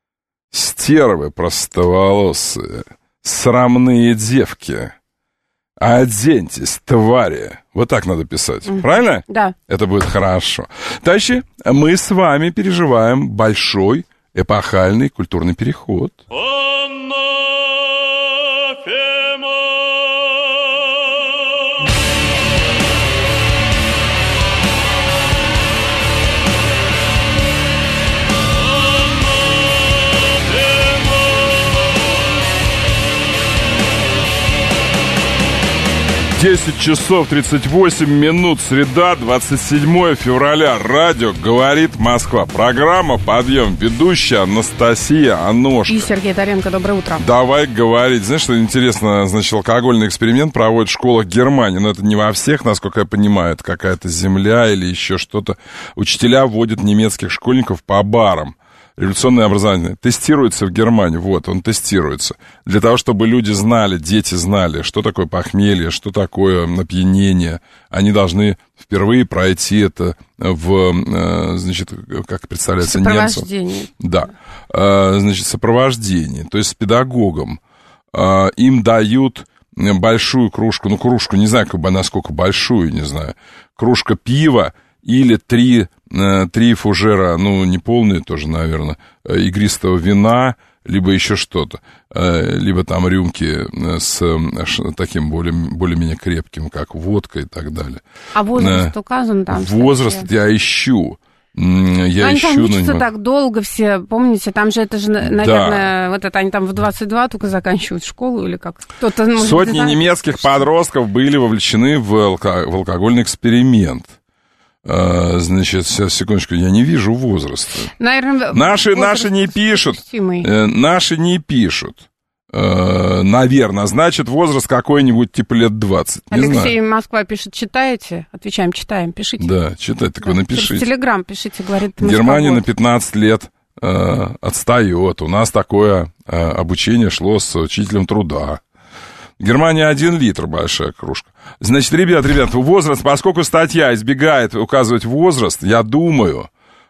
стервы простоволосые, срамные девки. Оденьтесь, твари. Вот так надо писать. Правильно? Да. Это будет хорошо. Товарищи, мы с вами переживаем большой эпохальный культурный переход. 10 часов 38 минут, среда, 27 февраля. Радио «Говорит Москва». Программа «Подъем». Ведущая Анастасия Аношка. И Сергей Таренко. Доброе утро. Давай говорить. Знаешь, что интересно? Значит, алкогольный эксперимент проводят в школах Германии. Но это не во всех, насколько я понимаю. Это какая-то земля или еще что-то. Учителя водят немецких школьников по барам. Революционное образование тестируется в Германии, вот, он тестируется. Для того, чтобы люди знали, дети знали, что такое похмелье, что такое опьянение. Они должны впервые пройти это в, значит, как представляется немцам? Сопровождение. Да, значит, сопровождение, то есть с педагогом. Им дают большую кружку, кружку, не знаю, насколько большую, не знаю, кружка пива или три фужера, не полные тоже, наверное, игристого вина, либо еще что-то, либо там рюмки с таким более-менее крепким, как водка и так далее. А возраст указан там? Возраст я ищу. Я ищу там учатся так долго все, помните, там же это же, наверное, вот это они там в 22 только заканчивают школу или как? Кто-то, сотни немецких подростков были вовлечены в алкогольный эксперимент. Значит, сейчас, секундочку, я не вижу возраста. Наверное, наши не пишут. Наши не пишут. Наверное, значит, возраст какой-нибудь типа лет 20. Алексей, Москва пишет, читаете? Отвечаем, читаем, пишите. Да, читайте, так вы напишите. Через Телеграм пишите, говорит. Германия на 15 лет отстает. У нас такое обучение шло с учителем труда. Германия 1 литр, большая кружка. Значит, ребят, возраст, поскольку статья избегает указывать возраст, я думаю...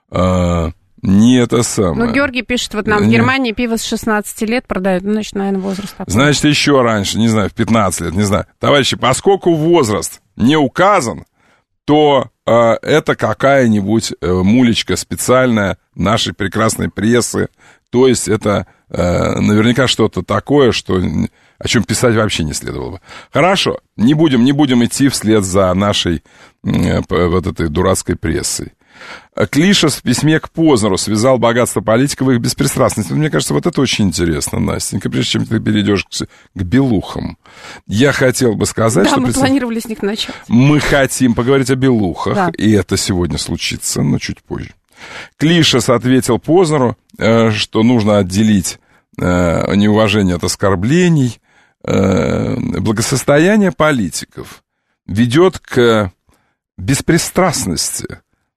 Не это самое. Ну, Георгий пишет, вот нам в Германии пиво с 16 лет продают, ну, значит, наверное, возраст такой. Значит, еще раньше, не знаю, в 15 лет, не знаю. Товарищи, поскольку возраст не указан, то это какая-нибудь мулечка специальная нашей прекрасной прессы. То есть это наверняка что-то такое, о чем писать вообще не следовало бы. Хорошо, не будем идти вслед за нашей вот этой дурацкой прессой. Клишес в письме к Познеру связал богатство политиков и их беспристрастность. Мне кажется, вот это очень интересно, Настенька, прежде чем ты перейдешь к белухам. Я хотел бы сказать, что... Да, мы планировали с них начать. Мы хотим поговорить о белухах, да. И это сегодня случится, но чуть позже. Клишес ответил Познеру, что нужно отделить неуважение от оскорблений. Благосостояние политиков ведет к беспристрастности.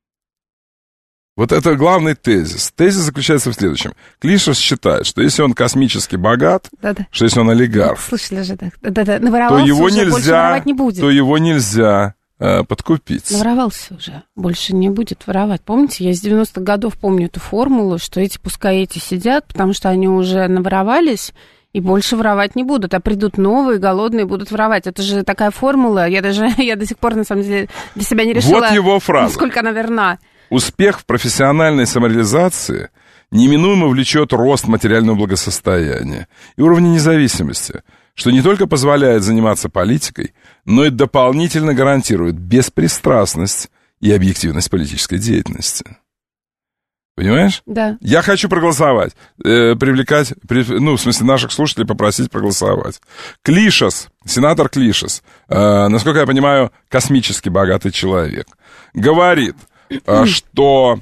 Вот это главный тезис. Тезис заключается в следующем. Клишес считает, что если он космически богат, что если он олигарх, слышали же, наворовался, то его уже больше воровать не будет. То его нельзя подкупить. Наворовался уже, больше не будет воровать. Помните, я с 90-х годов помню эту формулу, что пускай эти сидят, потому что они уже наворовались, и больше воровать не будут, а придут новые, голодные, будут воровать. Это же такая формула, я до сих пор, на самом деле, для себя не решила, вот его фраза. Насколько она верна. Успех в профессиональной самореализации неминуемо влечет рост материального благосостояния и уровня независимости, что не только позволяет заниматься политикой, но и дополнительно гарантирует беспристрастность и объективность политической деятельности. Понимаешь? Да. Я хочу проголосовать, привлекать, в смысле наших слушателей попросить проголосовать. Клишес, сенатор Клишес, насколько я понимаю, космически богатый человек, говорит, что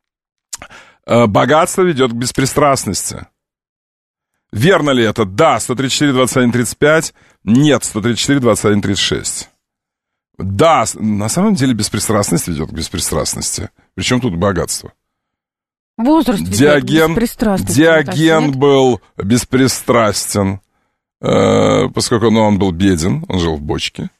богатство ведет к беспристрастности. Верно ли это? Да, 134, 21, 35. Нет, 134, 21, 36. Да, на самом деле беспристрастность ведет к беспристрастности. Причем тут богатство? Возраст ведет к беспристрастности. Диоген был беспристрастен, поскольку он был беден, он жил в бочке.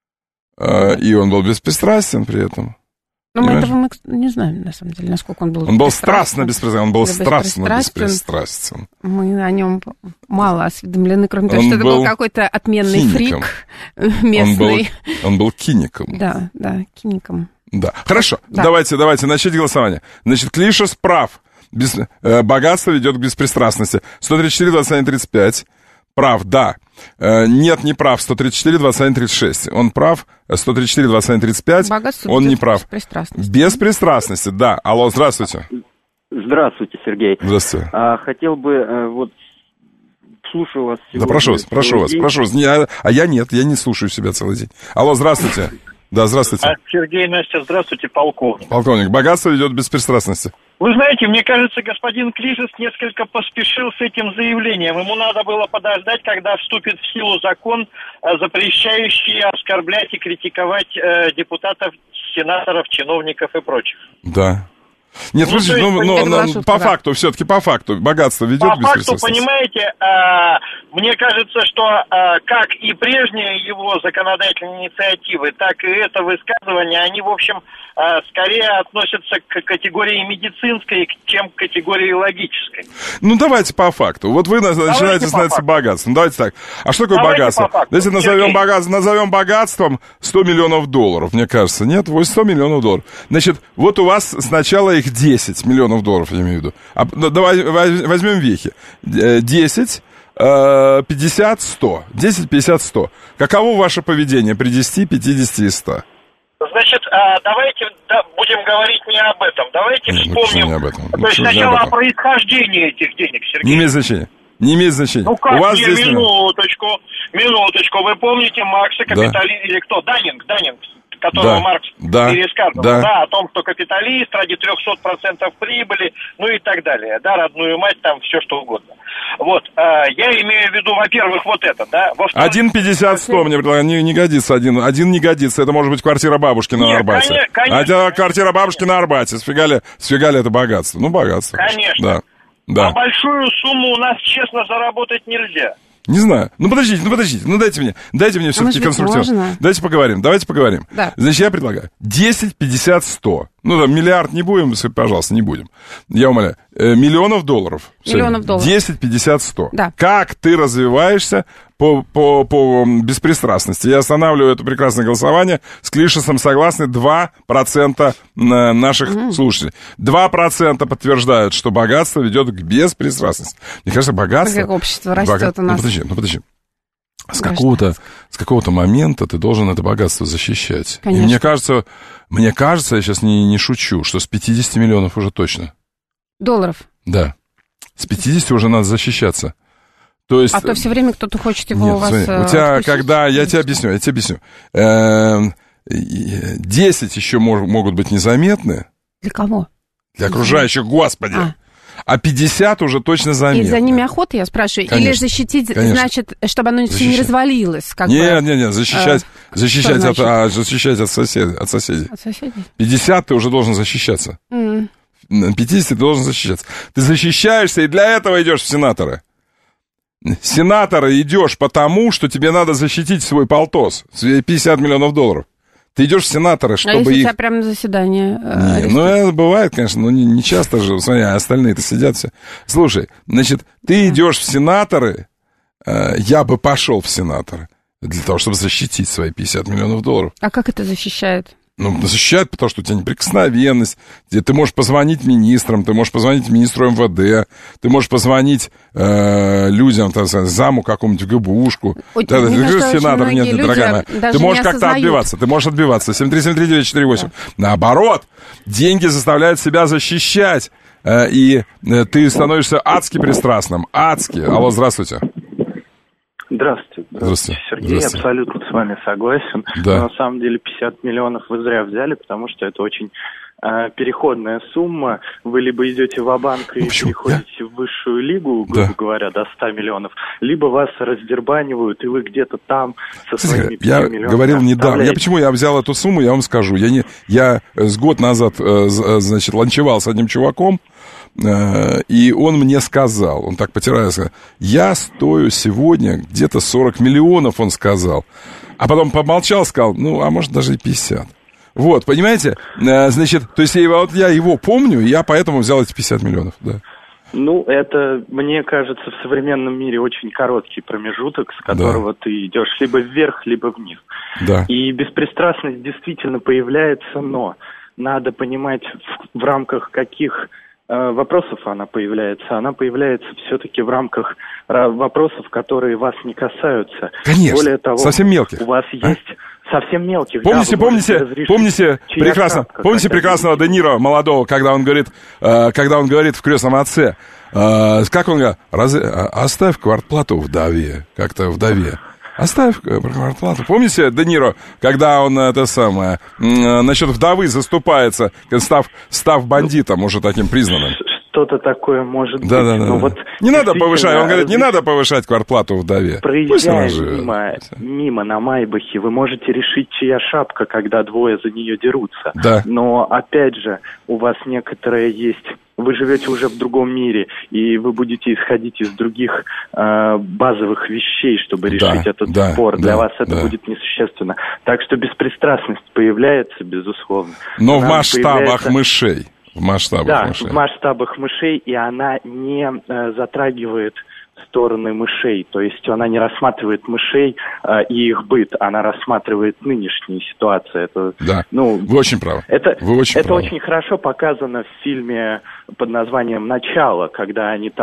И он был беспристрастен при этом. Но мы этого не знаем, на самом деле, насколько он был. Он был страстно беспристрастен. Он был страстно беспристрастен. Мы о нем мало осведомлены, кроме того, что это был какой-то отменный фрик местный. Он был киником. Да, киником. Да. Хорошо, да. Давайте начать голосование. Значит, Клишес прав. Богатство ведет к беспристрастности. 134, 21, 35. Прав, да. Нет, не прав. 134, 21, 36. Он прав. 134, 21, 35. Богатство он не прав. Беспристрастности, да. Алло, здравствуйте. Здравствуйте, Сергей. Здравствуйте. Хотел бы, слушаю вас сегодня. Да, прошу вас. Я не слушаю себя целый день. Алло, здравствуйте. Да, здравствуйте. Сергей, Настя, здравствуйте, полковник. Полковник, богатство ведет к беспристрастности. Вы знаете, мне кажется, господин Клишес несколько поспешил с этим заявлением. Ему надо было подождать, когда вступит в силу закон, запрещающий оскорблять и критиковать депутатов, сенаторов, чиновников и прочих. Да. Нет, по факту, все-таки по факту, богатство ведет к беспристрастности. По факту, понимаете, мне кажется, что как и прежние его законодательные инициативы, так и это высказывание, они, в общем, скорее относятся к категории медицинской, чем к категории логической. Ну, давайте по факту. Вот вы начинаете становиться богатством. Давайте так. А что такое богатство? Если назовем богатством 100 миллионов долларов, мне кажется. Нет, 100 миллионов долларов. Значит, вот у вас сначала их 10 миллионов долларов, я имею в виду. Давай возьмем вехи. 10, 50, 100. 10, 50, 100. Каково ваше поведение при 10, 50 и 100? Значит, давайте будем говорить не об этом. Давайте вспомним. Не об этом. То есть сначала о происхождении этих денег, Сергей. Не имеет значения. Не имеет значения. Ну как, у вас здесь минуточку. Вы помните Маркса, капиталист, или кто? Данинг, которого Маркс пересказывал, о том, что капиталист ради 300% прибыли, ну и так далее, родную мать, там все что угодно. Вот, я имею в виду, во-первых, вот это, да. 1,50-100 мне предлагают, не годится один не годится, это может быть квартира бабушки на Арбате. Конечно. Квартира бабушки на Арбате, сфигали это богатство, богатство. Конечно. Да. А большую сумму у нас, честно, заработать нельзя. Не знаю. Подождите, дайте мне все-таки конструктивно. Давайте поговорим. Да. Значит, я предлагаю 10, 50, 100. Миллиард не будем, пожалуйста, не будем. Я умоляю. Миллионов долларов. 10, 50, 100. Да. Как ты развиваешься по беспристрастности? Я останавливаю это прекрасное голосование. С Клишесом согласны 2% наших слушателей. 2% подтверждают, что богатство ведет к беспристрастности. Мне кажется, богатство... Как общество растет у нас. Подожди. С какого-то момента ты должен это богатство защищать. Конечно. И мне кажется, я сейчас не шучу, что с 50 миллионов уже точно. Долларов? Да. С 50 уже надо защищаться. То есть... А то все время кто-то хочет его у вас... у тебя, когда... Я тебе объясню. 10 еще могут быть незаметны. Для кого? Для окружающих, господи. А 50 уже точно заметно. И за ними охота, я спрашиваю? Конечно. Или защитить, значит, чтобы оно все не развалилось? Нет, защищать от соседей. От соседей? 50 ты уже должен защищаться. 50 ты должен защищаться. Ты защищаешься, и для этого идешь в сенаторы. Сенаторы идешь потому, что тебе надо защитить свой полтос. 50 миллионов долларов. Ты идешь в сенаторы, чтобы если тебя прямо на заседание... это бывает, конечно, но не часто же. Смотри, остальные-то сидят все. Слушай, значит, ты идешь в сенаторы, я бы пошел в сенаторы, для того, чтобы защитить свои 50 миллионов долларов. А как это защищает? Защищает, потому что у тебя неприкосновенность, где ты можешь позвонить министрам, ты можешь позвонить министру МВД, ты можешь позвонить людям, заму какому-нибудь ГБУшку. Ты сенатор, нет, дорогая моя. Ты можешь как-то отбиваться, 7373948. Наоборот, деньги заставляют себя защищать, и ты становишься адски пристрастным. Адски. Алло, здравствуйте. Здравствуйте, Сергей, я абсолютно с вами согласен. Да. Но на самом деле 50 миллионов вы зря взяли, потому что это очень переходная сумма. Вы либо идете ва-банк и переходите в высшую лигу, грубо говоря, до 100 миллионов, либо вас раздербанивают, и вы где-то там со своими 5 миллионами... Я говорил недавно. Почему я взял эту сумму, я вам скажу. Я с год назад, ланчевал с одним чуваком, и он мне сказал, он так потирая, сказал, я стою сегодня где-то 40 миллионов, он сказал. А потом помолчал, сказал, а может даже и 50. Вот, понимаете? Значит, то есть я его помню, и я поэтому взял эти 50 миллионов, да. Это, мне кажется, в современном мире очень короткий промежуток, с которого ты идешь либо вверх, либо вниз. Да. И беспристрастность действительно появляется, но надо понимать, в рамках каких вопросов она появляется. Она появляется все-таки в рамках вопросов, которые вас не касаются. Конечно, более того, совсем мелких. У вас есть совсем мелких. Помните прекрасного Де Ниро, молодого, когда он говорит в «Крестном отце», как он говорит, оставь квартплату вдове, как-то вдове. Оставь квартплату. Помните Де Ниро, когда он насчет вдовы заступается, став бандитом, уже таким признанным? Что-то такое может быть. Да. Не надо повышать, он говорит, не надо повышать квартплату вдове. Проезжая мимо на Майбахе, вы можете решить, чья шапка, когда двое за нее дерутся. Да. Но, опять же, у вас некоторое есть... Вы живете уже в другом мире, и вы будете исходить из других базовых вещей, чтобы решить этот спор. Для вас это будет несущественно. Так что беспристрастность появляется, безусловно. Но в масштабах мышей. В масштабах мышей, и она не затрагивает стороны мышей, то есть она не рассматривает мышей и их быт, она рассматривает нынешнюю ситуацию. Вы очень правы. Это очень хорошо показано в фильме под названием «Начало», когда они там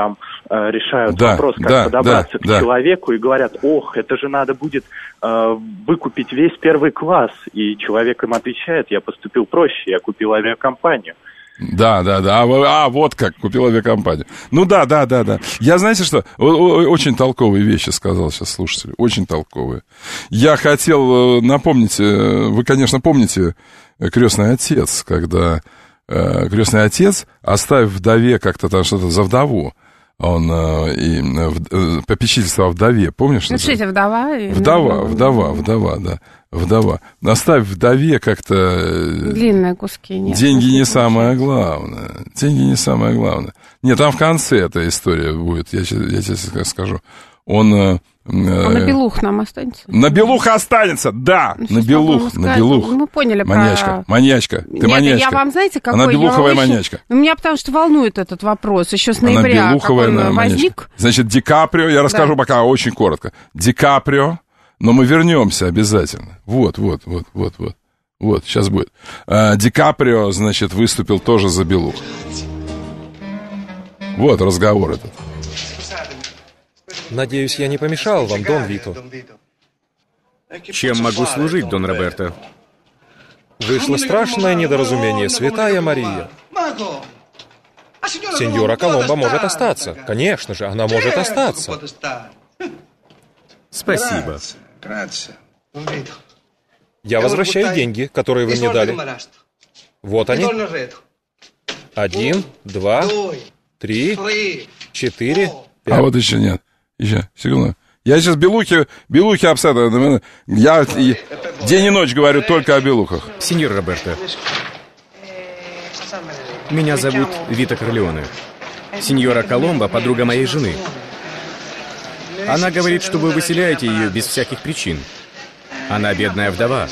решают вопрос, как подобраться к человеку, и говорят: ох, это же надо будет выкупить весь первый класс. И человек им отвечает: я поступил проще, я купил авиакомпанию. Да. Вот как, купил авиакомпанию. Ну да. Я, знаете что, очень толковые вещи сказал сейчас слушатель, очень толковые. Я хотел напомнить, вы, конечно, помните «Крестный отец», когда крестный отец, оставив вдове как-то там что-то за вдову, он попечительство о вдове, помнишь? Ну, что это, вдова? Вдова, да. Вдова. Оставив вдове как-то... Длинные куски. Нет, деньги не самое главное. Нет, там в конце эта история будет, я тебе скажу. Он на белух нам останется? На белух останется, да, на белух. Мы поняли Маньячка, ты маньячка. Я вам, знаете, какой? Она белуховая маньячка. Меня потому что волнует этот вопрос еще с ноября. Она белуховая маньячка. Значит, Ди Каприо, я расскажу пока очень коротко. Ди Каприо, но мы вернемся обязательно. Вот, сейчас будет. Ди Каприо, значит, выступил тоже за белух. Вот разговор этот. Надеюсь, я не помешал вам, Дон Вито. Чем могу служить, Дон Роберто? Вышло страшное недоразумение, святая Мария. Сеньора Коломбо может остаться. Конечно же, она может остаться. Спасибо. Я возвращаю деньги, которые вы мне дали. Вот они. 1, 2, 3, 4, 5. А вот еще нет. Еще, секунду. Я сейчас белухи обсадываю. Я день и ночь говорю только о белухах. Сеньор Роберто, меня зовут Вито Корлеоне. Сеньора Коломбо — подруга моей жены. Она говорит, что вы выселяете ее без всяких причин. Она бедная вдова.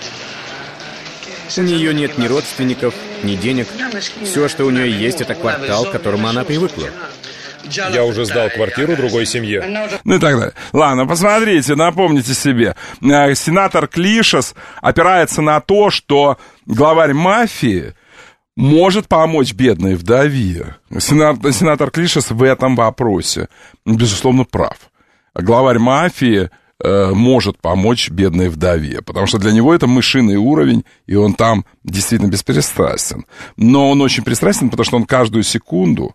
У нее нет ни родственников, ни денег. Все, что у нее есть, это квартал, к которому она привыкла. Я уже сдал квартиру другой семье. Ну и так далее. Ладно, посмотрите, напомните себе. Сенатор Клишес опирается на то, что главарь мафии может помочь бедной вдове. Сенатор Клишес в этом вопросе, безусловно, прав. Главарь мафии может помочь бедной вдове, потому что для него это мышиный уровень, и он там действительно беспристрастен. Но он очень пристрастен, потому что он каждую секунду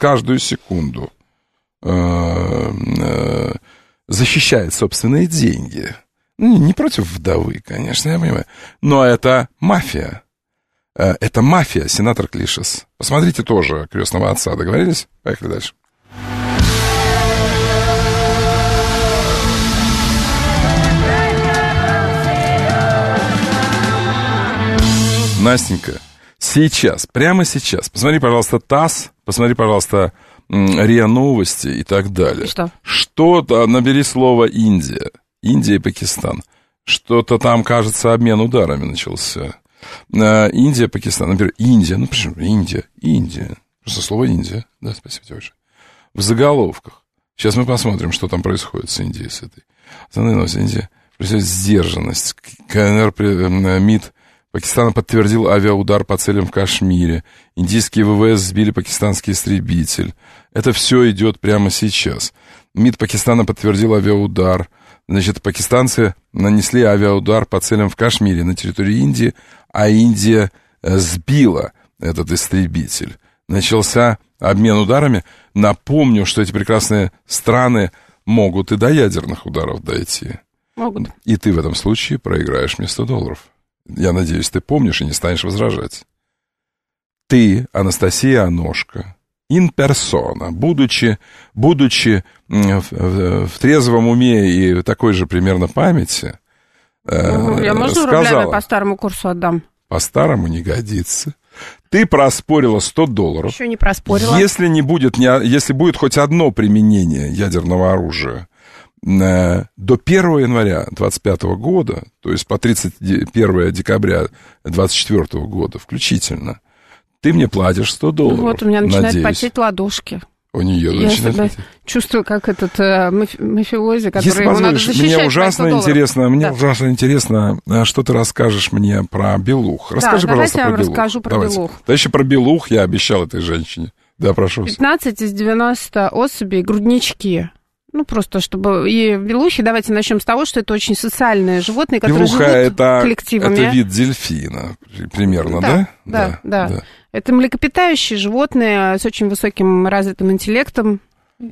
защищает собственные деньги. Ну, не против вдовы, конечно, я понимаю. Но это мафия. Это мафия, сенатор Клишес. Посмотрите тоже «Крестного отца». Договорились? Поехали дальше. Настенька, сейчас, прямо сейчас, посмотри, пожалуйста, ТАСС, посмотри, пожалуйста, РИА Новости и так далее. Что-то, набери слово «Индия». Индия и Пакистан. Что-то там, кажется, обмен ударами начался. Индия, Пакистан. Например, Индия. Ну, почему? Индия. Просто слово «Индия». Да, спасибо тебе большое. В заголовках. Сейчас мы посмотрим, что там происходит с Индией, с этой. Основная новость. Индия. Происходит сдержанность. КНР, МИД Пакистана подтвердил авиаудар по целям в Кашмире. Индийские ВВС сбили пакистанский истребитель. Это все идет прямо сейчас. МИД Пакистана подтвердил авиаудар. Значит, пакистанцы нанесли авиаудар по целям в Кашмире на территории Индии, а Индия сбила этот истребитель. Начался обмен ударами. Напомню, что эти прекрасные страны могут и до ядерных ударов дойти. Могут. И ты в этом случае проиграешь мне $100. Я надеюсь, ты помнишь и не станешь возражать. Ты, Анастасия Аношка, in persona, будучи в трезвом уме и такой же примерно памяти, я, можно, рублями по старому курсу отдам? По старому не годится. Ты проспорила $100. Еще не проспорила. Если будет хоть одно применение ядерного оружия до 1 января 2025 года, то есть по 31 декабря 2024 года включительно, ты мне платишь $100. Вот у меня начинают потеть ладошки. У нее начинает потеть. Чувствую, как этот мафиози, который ему надо защищать. Мне ужасно интересно, что ты расскажешь мне про белух. Расскажи, пожалуйста, про белух. Расскажу про белух. Да еще про белух я обещал этой женщине. Да, прошу. 15 из 90 особей груднички. Ну, просто чтобы... И белухи, давайте начнем с того, что это очень социальные животные, которые живут коллективами. Это вид дельфина, примерно, да? Да. Это млекопитающие животные с очень высоким развитым интеллектом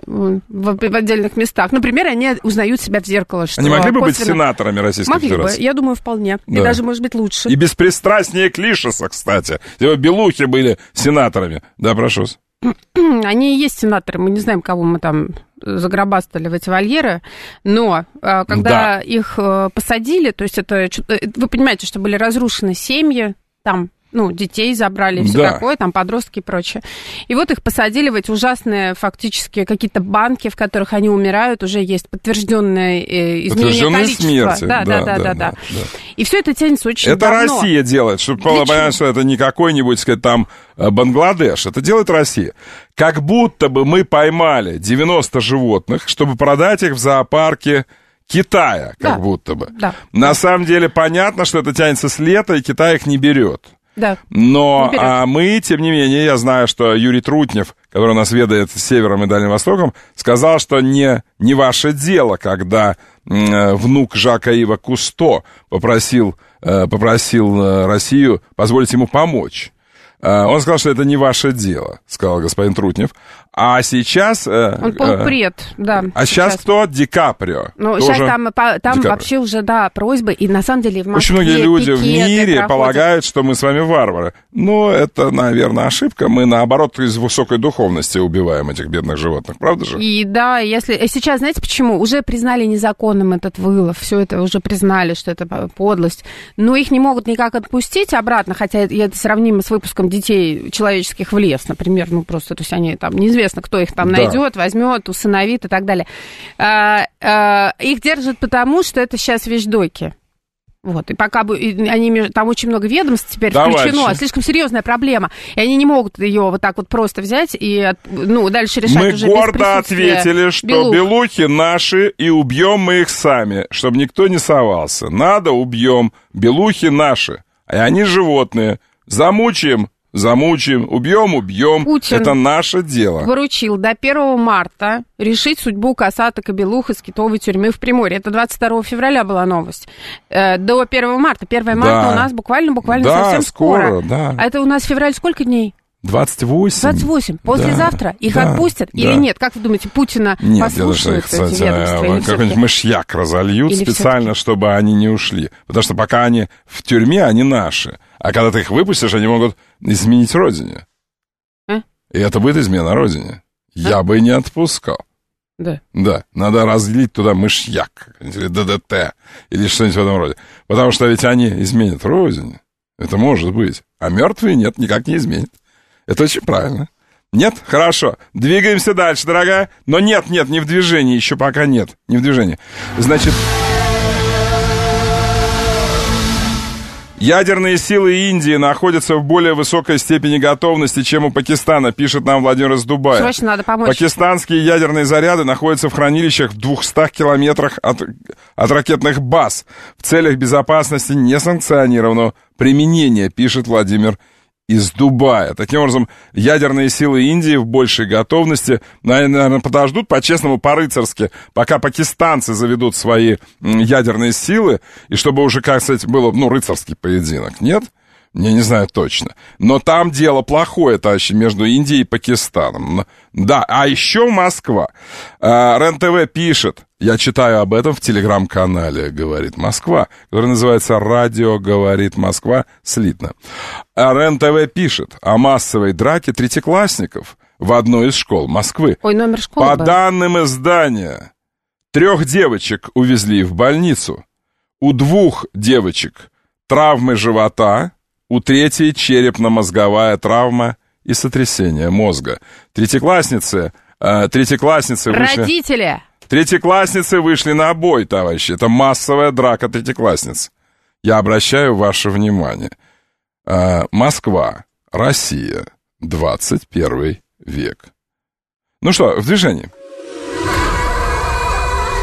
в отдельных местах. Например, они узнают себя в зеркало. Что они могли бы быть сенаторами Российской Федерации? Могли бы, я думаю, вполне. Да. И даже, может быть, лучше. И беспристрастнее Клишеса, кстати. Белухи были сенаторами. Да, прошу. Они и есть сенаторы. Мы не знаем, кого мы там загробастали в эти вольеры, но когда их посадили, то есть это, вы понимаете, что были разрушены семьи, там, ну, детей забрали, все такое, там, подростки и прочее. И вот их посадили в эти ужасные, фактически, какие-то банки, в которых они умирают, уже есть подтвержденное изменение количества. Смерти. Да. И все это тянется очень давно. Это Россия делает, чтобы понять, что это не какой-нибудь, сказать, там, Бангладеш. Это делает Россия. Как будто бы мы поймали 90 животных, чтобы продать их в зоопарке Китая, как будто бы. Да. На самом деле понятно, что это тянется с лета, и Китай их не берет. Да. Но мы, тем не менее, я знаю, что Юрий Трутнев, который у нас ведает Севером и Дальним Востоком, сказал, что не ваше дело, когда внук Жака Ива Кусто попросил Россию позволить ему помочь. Он сказал, что это не ваше дело, сказал господин Трутнев. А сейчас... Он полпред, да. А сейчас кто? Ди Каприо. Ну, сейчас там вообще уже, просьбы, и на самом деле в Москве очень многие люди в мире полагают, что мы с вами варвары. Но это, наверное, ошибка. Мы, наоборот, из высокой духовности убиваем этих бедных животных, правда же? И да, сейчас, знаете почему? Уже признали незаконным этот вылов, все это уже признали, что это подлость. Но их не могут никак отпустить обратно, хотя это сравнимо с выпуском детей человеческих в лес, например. Ну, просто, то есть они там неизвестно, кто их там найдет, возьмет, усыновит и так далее. Их держат потому, что это сейчас вещдоки. Вот, и пока там очень много ведомств теперь включено, слишком серьезная проблема, и они не могут ее вот так вот просто взять и дальше решать мы уже без присутствия. Мы гордо ответили, что белухи наши, и убьем мы их сами, чтобы никто не совался. Надо, убьем, белухи наши, а они животные, замучаем, убьем. Путин это наше дело. Поручил до 1 марта решить судьбу косаток и белух из китовой тюрьмы в Приморье. Это 22 февраля была новость. До 1 марта. 1 марта у нас буквально совсем скоро. Да. А это у нас февраль сколько дней? 28. 28. Послезавтра их отпустят или нет? Как вы думаете, Путина послушают эти ведомства? Какой-нибудь мышьяк разольют или специально, чтобы они не ушли. Потому что пока они в тюрьме, они наши. А когда ты их выпустишь, они могут изменить родине. И это будет измена родине. Я бы не отпускал. Да. Надо разлить туда мышьяк, или ДДТ, или что-нибудь в этом роде. Потому что ведь они изменят родине. Это может быть. А мертвые нет, никак не изменят. Это очень правильно. Нет? Хорошо. Двигаемся дальше, дорогая. Но нет, не в движении. Еще пока нет. Не в движении. Значит... Ядерные силы Индии находятся в более высокой степени готовности, чем у Пакистана, пишет нам Владимир из Дубая. Срочно надо помочь. Пакистанские ядерные заряды находятся в хранилищах в 200 километрах от ракетных баз в целях безопасности несанкционированного применения, пишет Владимир из Дубая. Таким образом, ядерные силы Индии в большей готовности, наверное, подождут по-честному, по-рыцарски, пока пакистанцы заведут свои ядерные силы, и чтобы уже, как сказать, было, рыцарский поединок. Нет? Я не знаю точно. Но там дело плохое, товарищи, между Индией и Пакистаном. Да, а еще Москва. РЕН-ТВ пишет, я читаю об этом в телеграм-канале «Говорит Москва», который называется «Радио говорит Москва» слитно. РЕН-ТВ пишет о массовой драке третьеклассников в одной из школ Москвы. Ой, номер школы. По данным издания, 3 девочек увезли в больницу. У 2 девочек травмы живота, у 3 черепно-мозговая травма и сотрясение мозга. Третьеклассницы вышли... Родители! Третьеклассницы вышли на бой, товарищи. Это массовая драка третьеклассниц. Я обращаю ваше внимание. Москва, Россия, 21 век. Ну что, в движении.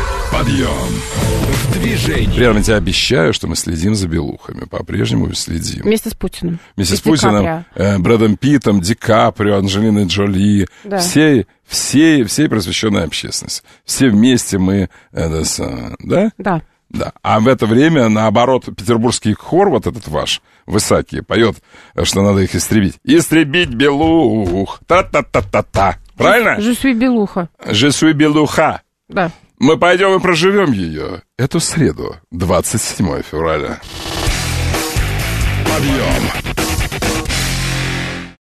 Подъем в движении. При этом я тебе обещаю, что мы следим за белухами. По-прежнему следим. Вместе с Путиным. Вместе с Путиным, Брэдом Питтом, Ди Каприо, Анджелиной Джоли. Да. Всей просвещенной общественности. Все вместе мы... Да? Да. Да. А в это время, наоборот, петербургский хор, вот этот ваш, высокий, поет, что надо их истребить. Истребить белух. Та-та-та-та-та. Правильно? Je suis белуха. Je suis белуха. Да. Мы пойдем и проживем ее эту среду, 27 февраля. Подъем